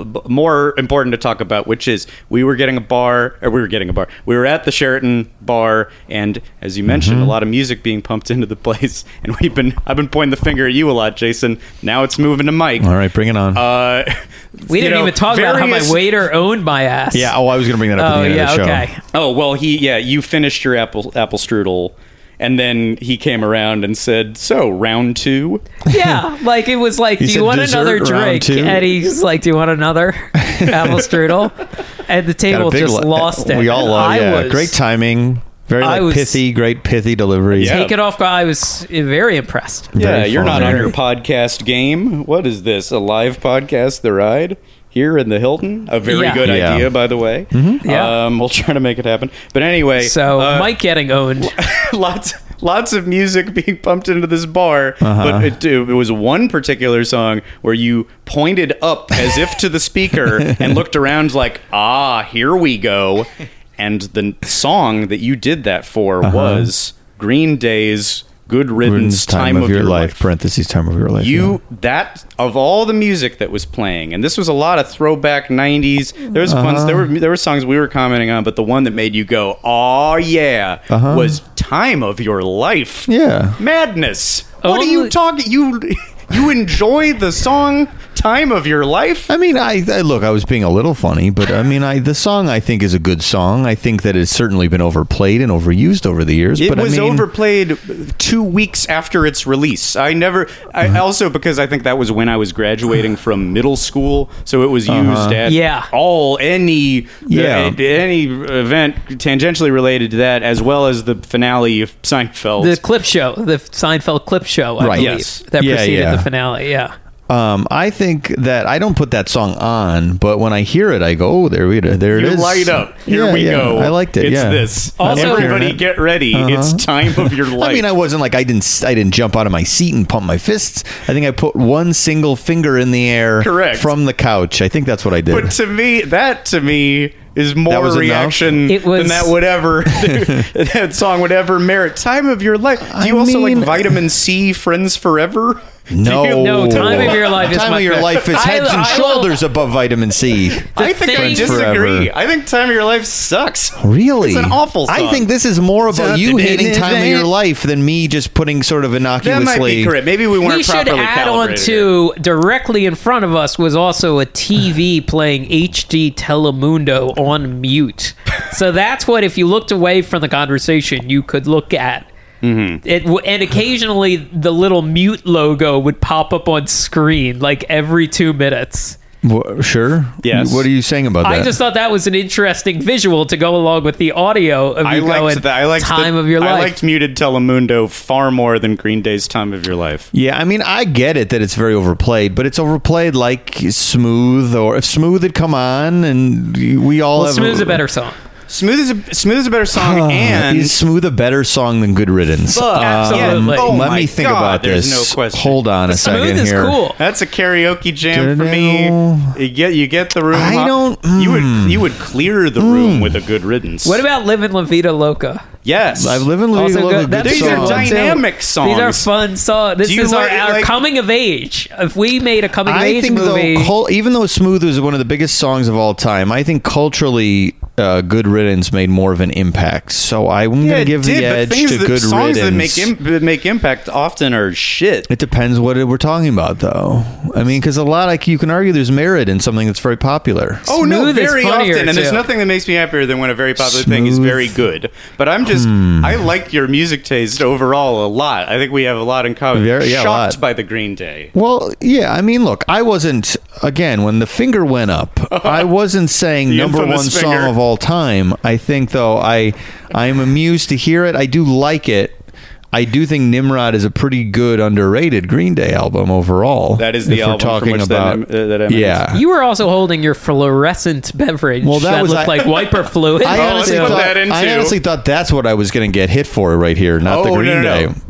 more important to talk about, which is we were getting a bar, or we were getting a bar. We were at the Sheraton bar, and as you mentioned, Mm-hmm. a lot of music being pumped into the place. And we've been, I've been pointing the finger at you a lot, Jason. Now it's moving to Mike. All right, bring it on. Uh, We you didn't know, even talk about how my various- waiter owned my ass. yeah, oh, I was going to bring that up Oh at the end yeah. of the show. Okay. Oh well, he yeah. You finished your apple apple strudel, and then he came around and said, "So round two." Yeah, like it was like, He do said you want dessert another round drink? two? And he's like, do you want another apple strudel? And the Got a table big just lo- lost it. We all And love I yeah. was, Great timing. Very I like was- pithy, great pithy delivery. Yeah. Take it off. I was very impressed. Yeah, Very you're fun. not on Very- your podcast game. What is this? A live podcast, The Ride? Here in the Hilton? A very Yeah. good Yeah. idea, by the way. Yeah. Um, we'll try to make it happen. But anyway, So uh, Mike getting owned. lots lots of music being pumped into this bar, Uh-huh. but it, it was one particular song where you pointed up as if to the speaker and looked around like, ah, here we go. And the song that you did that for Uh-huh. was Green Day's Good Riddance, Riddance, time, of, your, life, parentheses, time of your life. You that of all the music that was playing, and this was a lot of throwback nineties. There was Uh-huh. fun. There were there were songs we were commenting on, but the one that made you go, "Oh yeah," Uh-huh. was "Time of Your Life." Yeah. Madness. What are you Only- talking? You you enjoy the song "Time of Your Life"? I mean, I, I look. I was being a little funny, but I mean, I the song I think is a good song. I think that it's certainly been overplayed and overused over the years. It but was I mean, overplayed two weeks after its release. I never. I Uh-huh. also because I think that was when I was graduating from middle school, so it was used at Yeah. all any Yeah. uh, any event tangentially related to that, as well as the finale of Seinfeld. The clip show, the Seinfeld clip show, I Right. believe, Yes. that Yeah, preceded yeah. the finale. Yeah. Um, I think that I don't put that song on, but when I hear it, I go, "Oh, there we there it you is." light up. Here Yeah, we yeah. go. I liked it. It's yeah. this. I love Also- hearing Everybody, it. get ready. It's time of your life. I mean, I wasn't like I didn't I didn't jump out of my seat and pump my fists. I think I put one single finger in the air Correct. from the couch. I think that's what I did. But to me, that to me is more was enough? reaction It was- than that would ever that song would ever merit. Time of your life. Do you I also mean- like Vitamin C, Friends Forever? no, Do you- No, Time of Your Life is Time my of your favorite. life is I- heads and I will- shoulders above vitamin C. I think I thing- disagree. Forever. I think Time of Your Life sucks. Really? It's an awful song. I think this is more about you hating time of your life than me just putting sort of That innocuously. might be correct. Maybe we weren't We should properly add on calibrated. to directly in front of us was also a T V playing H D Telemundo on mute. So that's what, if you looked away from the conversation, you could look at. Mm-hmm. It w- and occasionally the little mute logo would pop up on screen like every two minutes. Wha- sure. Yes. What are you saying about that? I just thought that was an interesting visual to go along with the audio of I you going liked that. I liked time the, of your I life. liked Muted Telemundo far more than Green Day's Time of Your Life. Yeah, I mean, I get it that it's very overplayed, but it's overplayed like Smooth, or if Smooth had come on, and we all well, have Smooth's a better song. Smooth is a Smooth is a better song, and is Smooth a better song than Good Riddance? Fuck, Absolutely. yeah. Oh Let my me think God, about there's this. no question. Hold on a Smooth second is here. cool. That's a karaoke jam for me. You get you get the room. I hot. don't- You would mm. you would clear the room with a Good Riddance. What about Livin' La Vida Loca? yes? I've lived in Louis. Also good. That's These a are good one, too. dynamic songs. These are fun songs. This Do you is our, like- our like- coming of age. If we made a coming of I age think movie, though, cul- even though Smooth is one of the biggest songs of all time, I think culturally, uh, Good Riddance made more of an impact. So I'm Yeah, going to it give did, the but edge things to that, Good songs Riddance. that make Im- that make impact often are shit. It depends what it, we're talking about, though. I mean, because a lot, like you can argue, there's merit in something that's very popular. Oh no, Smooth is very funnier, often, and there's too. nothing that makes me happier than when a very popular thing is Smooth. very good. But I'm just, Hmm. I like your music taste overall a lot. I think we have a lot in common. Very- yeah, a Shocked lot. by the Green Day. Well, yeah, I mean, look, I wasn't, again, when the finger went up, I wasn't saying The number one infamous song finger. of all time. I think, though, I I'm amused to hear it. I do like it. I do think Nimrod is a pretty good, underrated Green Day album overall. That is the if we're album from talking which about, that, em- uh, that emanates. yeah. you were also holding your fluorescent beverage Well, that that, was- looked I- like wiper fluid. I Oh, honestly, let's put thought, that into- I honestly thought that's what I was going to get hit for right here, not Oh, the no, Green no, Day. no.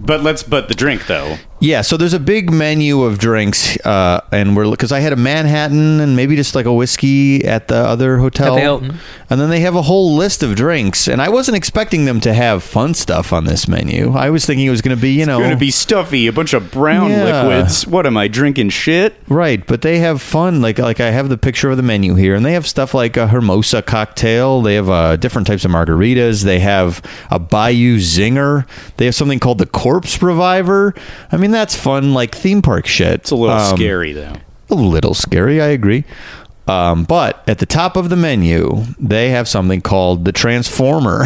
But let's. But the drink though. Yeah, so there's a big menu of drinks, uh, and we're because I had a Manhattan and maybe just like a whiskey at the other hotel, At the Hilton. and then they have a whole list of drinks, and I wasn't expecting them to have fun stuff on this menu. I was thinking it was going to be, you know, Going to be stuffy, a bunch of brown Yeah. liquids. What am I drinking? Shit. right, but they have fun. Like like I have the picture of the menu here, and they have stuff like a Hermosa cocktail. They have uh, different types of margaritas. They have a Bayou Zinger. They have something called the Corpse Reviver. I mean, that's fun, like theme park shit. It's a little Um, scary though. A little scary, I agree. Um, but at the top of the menu, they have something called the Transformer,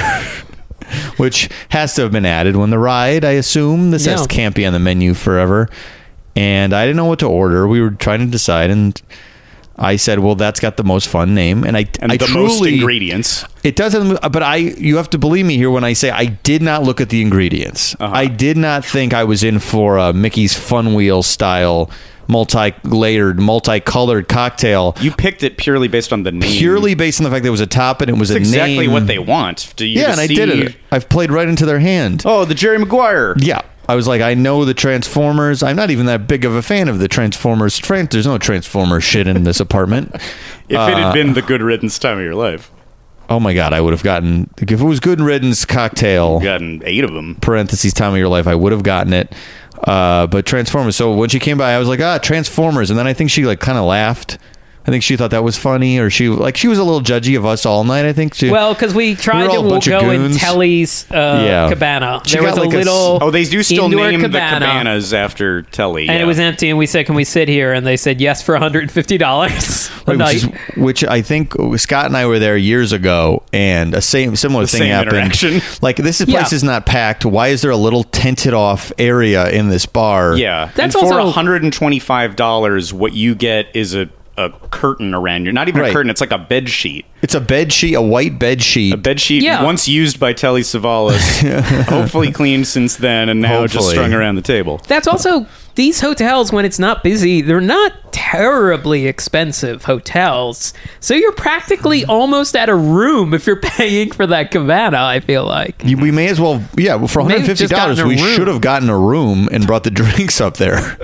which has to have been added when the ride, I assume. This has, Yeah. can't be on the menu forever. And I didn't know what to order. We were trying to decide, and I said, well, that's got the most fun name. And I, And I the truly, most ingredients. It doesn't, but I, you have to believe me here when I say I did not look at the ingredients. Uh-huh. I did not think I was in for a Mickey's Fun Wheel style, multi-layered, multicolored cocktail. You picked it purely based on the name. Purely based on the fact that it was a top and it was That's a exactly name. what they want. Do you Yeah, and I see- did it. I've played right into their hand. Oh, the Jerry Maguire. Yeah. I was like, I know the Transformers. I'm not even that big of a fan of the Transformers. Tran- There's no Transformer shit in this apartment. If it Uh, had been the good riddance time of your life, Oh my God, I would have gotten, if it was Good Riddance cocktail, gotten eight of them. parentheses, time of your life, I would have gotten it. Uh, but Transformers. So when she came by, I was like, ah, Transformers. And then I think she like kind of laughed. I think she thought that was funny, or she like she was a little judgy of us all night. I think. She, Well, because we tried all a to bunch of go in goons. Telly's uh, Yeah. cabana. She There was got a like a s- little. Oh, they do still indoor name cabana, the cabanas after Telly. and yeah. it was empty. And we said, "Can we sit here?" And they said, "Yes," for one hundred and fifty dollars a Right, night. which, is, which I think Scott and I were there years ago, and a same similar The thing same happened. interaction. Like this is- Yeah. place is not packed. Why is there a little tented off area in this bar? Yeah, That's and for also- one hundred and twenty-five dollars, what you get is a, a curtain around you. Not even Right. a curtain; it's like a bed sheet. It's a bed sheet, a white bed sheet. A bed sheet Yeah. once used by Telly Savalas, hopefully cleaned since then, and now just Hopefully. strung around the table. That's also these hotels when it's not busy. They're not terribly expensive hotels, so you're practically almost at a room if you're paying for that cabana. I feel like. You- we may as well, yeah. well, For one May hundred have fifty just dollars, gotten a we room. should have gotten a room and brought the drinks up there.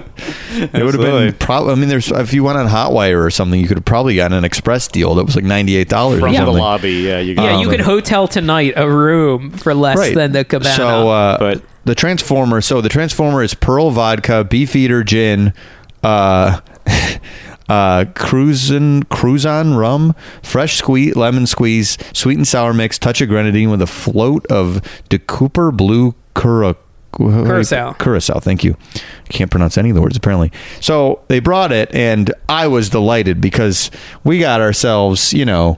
It would have Absolutely. been probably. I mean, there's if you went on Hotwire or something, you could have probably gotten an express deal that was like ninety eight dollars From or the something. lobby, yeah, you Yeah, got you could hotel tonight a room for less Right. than the cabana. So, uh, But- the Transformer. So the Transformer is Pearl vodka, Beefeater gin, uh, uh, Cruzan Cruzan rum, fresh squeeze, lemon squeeze, sweet and sour mix, touch of grenadine with a float of De Cooper Blue Cura. Curacao. Curacao, thank you. I can't pronounce any of the words apparently. So they brought it, and I was delighted because we got ourselves, you know,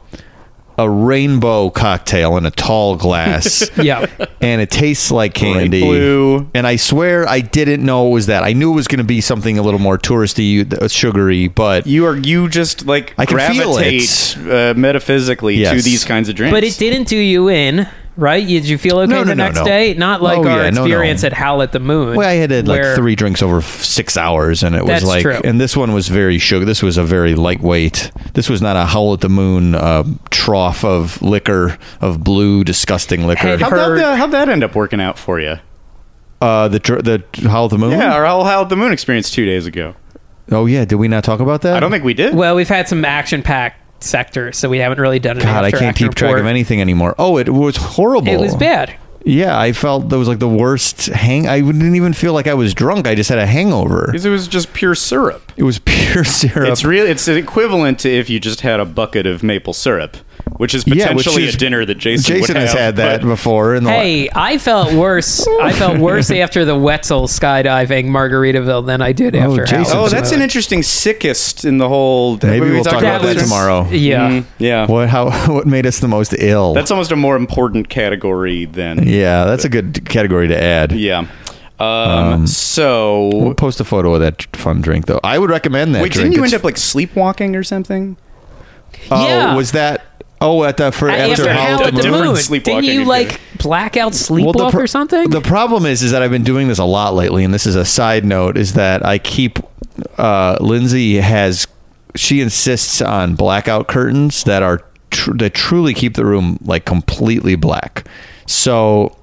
a rainbow cocktail in a tall glass. yeah, And it tastes like Bright candy. blue. And I swear I didn't know it was that. I knew it was going to be something a little more touristy, uh, sugary, but You are you just like I can feel gravitate uh, metaphysically to Yes. these kinds of drinks. but it didn't do you in, right? Did you feel okay No, no, the no, next no. day? Not like Oh, our yeah, no, no. experience at Howl at the Moon. well, I had had like where- three drinks over f- six hours, and it was That's like, true. and this one was very sugar. This was a very lightweight. This was not a Howl at the Moon uh, trough of liquor, of blue, disgusting liquor. Had how'd heard- that, how'd that end up working out for you? Uh, the tr- the Howl at the Moon. Yeah, our whole Howl at the Moon experience two days ago. Oh yeah, did we not talk about that? I don't think we did. Well, we've had some action-packed sectors, so we haven't really done an God, I can't after-action keep track report. of anything anymore. Oh, it was horrible. It was bad. Yeah, I felt that was like the worst hang. I didn't even feel like I was drunk. I just had a hangover. Because it was just pure syrup. It was pure syrup. It's really it's equivalent to if you just had a bucket of maple syrup, which is Yeah, which potentially is- a dinner that Jason, Jason would has have, had that but- before. In the Hey, I felt worse. I felt worse after the Wetzel skydiving Margaritaville than I did after Jason. Howl Oh, at the that's an Moon. interesting sickest in the whole. Maybe what we we'll talked talk about that this? tomorrow. Yeah. Mhm, yeah. what how what made us the most ill? That's almost a more important category than. yeah, that's a good category to add. Yeah. Um, so. We'll post a photo of that fun drink though. I would recommend that. Wait, drink. didn't you It's- end up like sleepwalking or something? Oh, Yeah. was that? Oh, at the for After after Howl a at the different Moon, sleepwalking didn't you you like did. blackout Well, sleepwalk the pro- or something? The problem is, is that I've been doing this a lot lately, and this is a side note: is that I keep uh, Lindsay has she insists on blackout curtains that are tr- that truly keep the room like completely black. So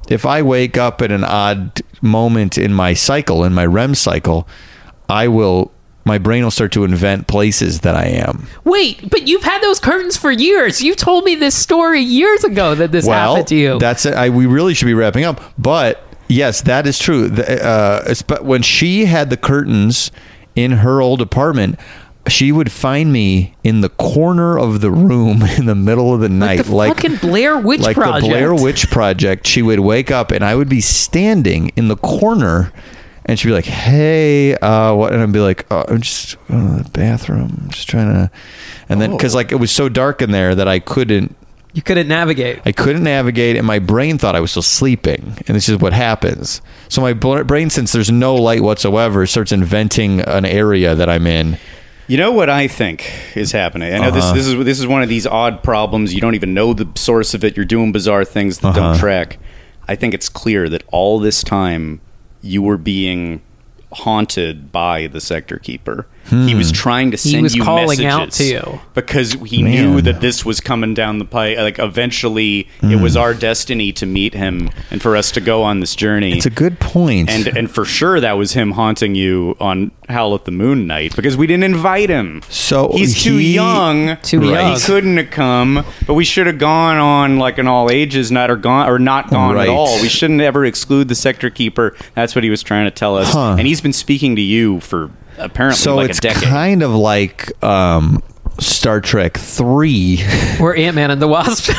if I wake up at an odd moment in my cycle, in my R E M cycle, I will, my brain will start to invent places that I am. Wait, but you've had those curtains for years. You told me this story years ago that this well, happened to you. That's it. I, we really should be wrapping up. But yes, that is true. The, uh, it's- but when she had the curtains in her old apartment, she would find me in the corner of the room in the middle of the night, like the like fucking Blair Witch like Project. the Blair Witch Project. She would wake up and I would be standing in the corner, and she'd be like, "Hey, uh, what?" And I'd be like, oh, "I'm just going to the bathroom. I'm just trying to," and then because like it was so dark in there that I couldn't. You couldn't navigate. I couldn't navigate, and my brain thought I was still sleeping, and this is what happens. So my bl- brain, since there's no light whatsoever, starts inventing an area that I'm in. You know what I think is happening? I know Uh-huh. this this is this is one of these odd problems. You don't even know the source of it. You're doing bizarre things that Uh-huh. don't track. I think it's clear that all this time you were being haunted by the sector keeper. He was trying to He send was you calling messages out to you. because he Man. knew that this was coming down the pipe. Like eventually, it was our destiny to meet him and for us to go on this journey. It's a good point. And and for sure that was him haunting you on Howl at the Moon night because we didn't invite him. So he's too he- young. Too He young. couldn't have come, but we should have gone on like an all ages night or gone or not gone Right. at all. We shouldn't ever exclude the sector keeper. That's what he was trying to tell us. Huh. And he's been speaking to you for apparently so like it's a decade. kind of like um, Star Trek three. Or Ant-Man and the Wasp.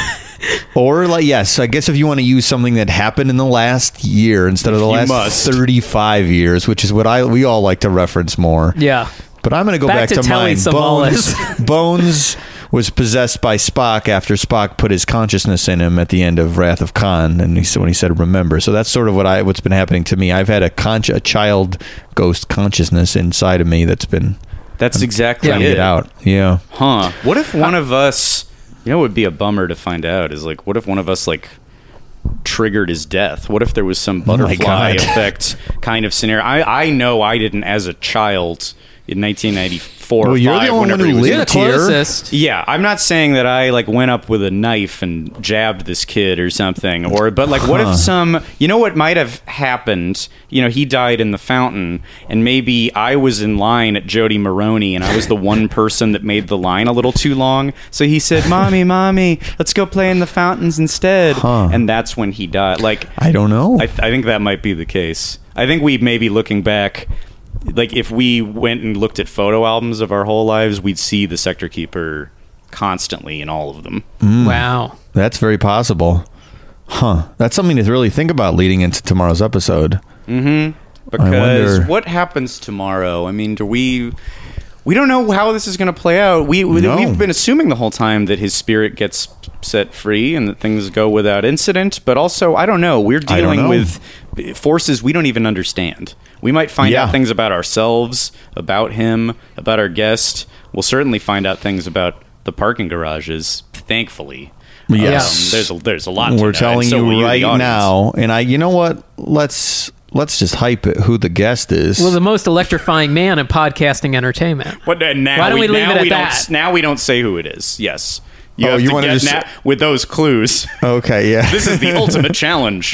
Or like, yes, I guess if you want to use something that happened in the last year instead of the You last must. thirty-five years, which is what I we all like to reference more. Yeah. But I'm going to go Back back, to Telly mine. Savalas. Bones, Bones was possessed by Spock after Spock put his consciousness in him at the end of Wrath of Khan, and he said when he said "remember." So that's sort of what I what's been happening to me. I've had a con- a child ghost consciousness inside of me that's been That's exactly trying to it. get out. Yeah. Huh. What if one of us, you know, it would be a bummer to find out is like, what if one of us like triggered his death? What if there was some Oh my butterfly God. effect kind of scenario? I, I know I didn't as a child in nineteen ninety-four Well, or you're the five, only one whenever who he was You're the lived here. closest. Yeah, I'm not saying that I like went up with a knife and jabbed this kid or something, or but like, what Huh. if some, you know, what might have happened? You know, he died in the fountain, and maybe I was in line at Jody Maroney, and I was the one person that made the line a little too long. So he said, "Mommy, mommy, let's go play in the fountains instead," Huh. and that's when he died. Like, I don't know. I, I think that might be the case. I think we may be looking back. Like if we went and looked at photo albums of our whole lives, we'd see the sector keeper constantly in all of them. Wow. That's very possible. Huh. That's something to really think about leading into tomorrow's episode. Because wonder- what happens tomorrow? I mean, do we? We don't know how this is going to play out. We we- No. we've been assuming the whole time that his spirit gets set free and that things go without incident. But also, I don't know. We're I don't dealing know. with forces we don't even understand. We might find Yeah. out things about ourselves, about him, about our guest. We'll certainly find out things about the parking garages. Thankfully, Yes. Um, there's a, there's a lot. to know, We're and telling so will you the right audience. now, and I, you know what? Let's let's just hype it. Who the guest is? Well, the most electrifying man in podcasting entertainment. What, and now Why don't we leave now it at we that? Don't, now we don't say who it is. Yes. You Oh, have you to wanna get just- na- with those clues. okay, yeah. This is the ultimate challenge.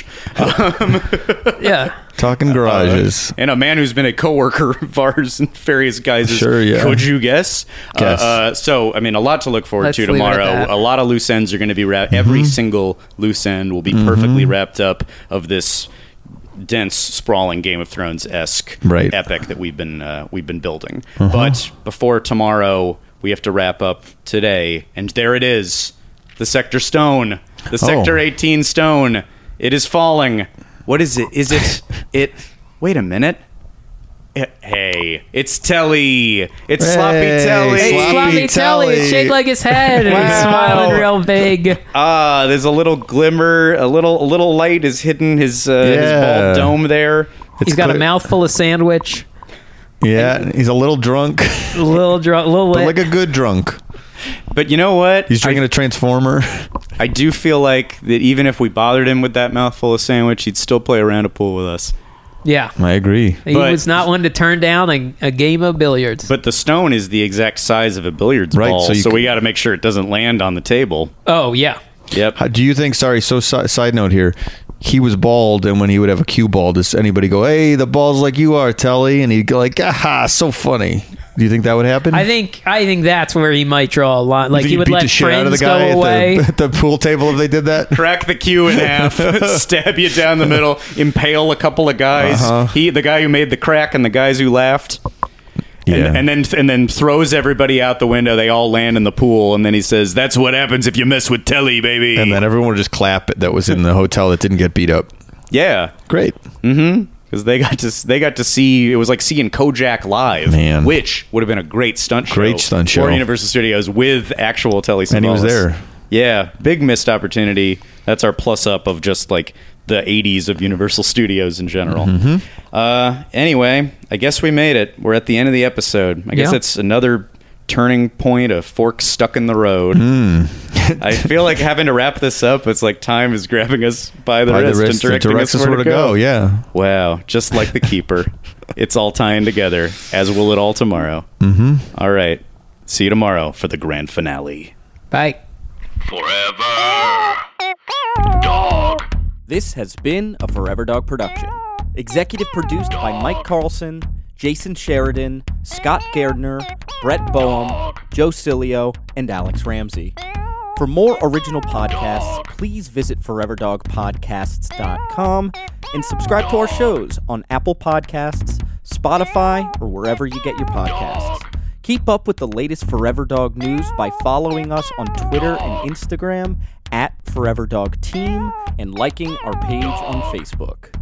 Yeah. Talking garages. And a man who's been a coworker of ours and various guys. Sure, yeah. Could you guess? Guess. Uh, uh, so, I mean, a lot to look forward Let's to leave it at tomorrow. that. A lot of loose ends are going to be wrapped. Mm-hmm. Every single loose end will be perfectly wrapped up of this dense, sprawling Game of Thrones esque Right. epic that we've been uh, we've been building. But before tomorrow, we have to wrap up today, and there it is, the Sector Stone, the Sector Oh. eighteen Stone. It is falling. What is it? Is it it? Wait a minute. Eh, Hey, it's Telly. It's Sloppy Hey, Telly. Hey, Sloppy Sloppy Telly. Telly. Shake like his head and he's Wow. smiling real big. Ah, there's a little glimmer, a little a little light is hidden his uh, his Yeah. bald dome there. It's He's got a clear- mouthful of sandwich. Yeah, he's a little drunk, A little drunk, a little but lit. like a good drunk. But you know what? He's drinking I, a transformer. I do feel like that even if we bothered him with that mouthful of sandwich, he'd still play around a pool with us. Yeah. I agree. He But- was not one to turn down a, a game of billiards. But the stone is the exact size of a billiards Right, ball, so so, you we c- got to make sure it doesn't land on the table. oh, yeah. Yep. How, do you think? Sorry. So si- side note here. he was bald, and when he would have a cue ball, does anybody go, "Hey, the ball's like you are, Telly," and he'd go like, "Aha, so funny." Do you think that would happen? I think I think that's where he might draw a line. Like Think he you'd would beat let the shit friends out of the go guy away. at the, at the pool table if they did that. Crack the cue in half, stab you down the middle, impale a couple of guys. Uh-huh. He, the guy who made the crack, and the guys who laughed. And, Yeah. and then and then throws everybody out the window. They all land in the pool, and then he says, "That's what happens if you mess with Telly, baby." And then everyone would just clap that was in the hotel that didn't get beat up. yeah, Great. because they got to they got to see, it was like seeing Kojak live, Man. which would have been a great stunt show. Great stunt show. for Universal Studios with actual Telly Savalas. And he was there. Yeah, big missed opportunity. That's our plus up of just like the eighties of Universal Studios in general. Mm-hmm. Uh, anyway, I guess we made it. We're at the end of the episode. I guess Yeah. it's another turning point, a fork stuck in the road. Mm. I feel like having to wrap this up, it's like time is grabbing us by the By wrist, the wrist and to directing direct us where to go. Yeah. Wow, just like the Keeper. It's all tying together, as will it all tomorrow. Mm-hmm. All right. See you tomorrow for the grand finale. Bye. Forever Dog. This has been a Forever Dog production. Executive produced by Mike Carlson, Jason Sheridan, Scott Gardner, Brett Boehm, Joe Cilio, and Alex Ramsey. For more original podcasts, please visit forever dog podcasts dot com and subscribe to our shows on Apple Podcasts, Spotify, or wherever you get your podcasts. Keep up with the latest Forever Dog news by following us on Twitter and Instagram at Forever Dog Team and liking our page on Facebook.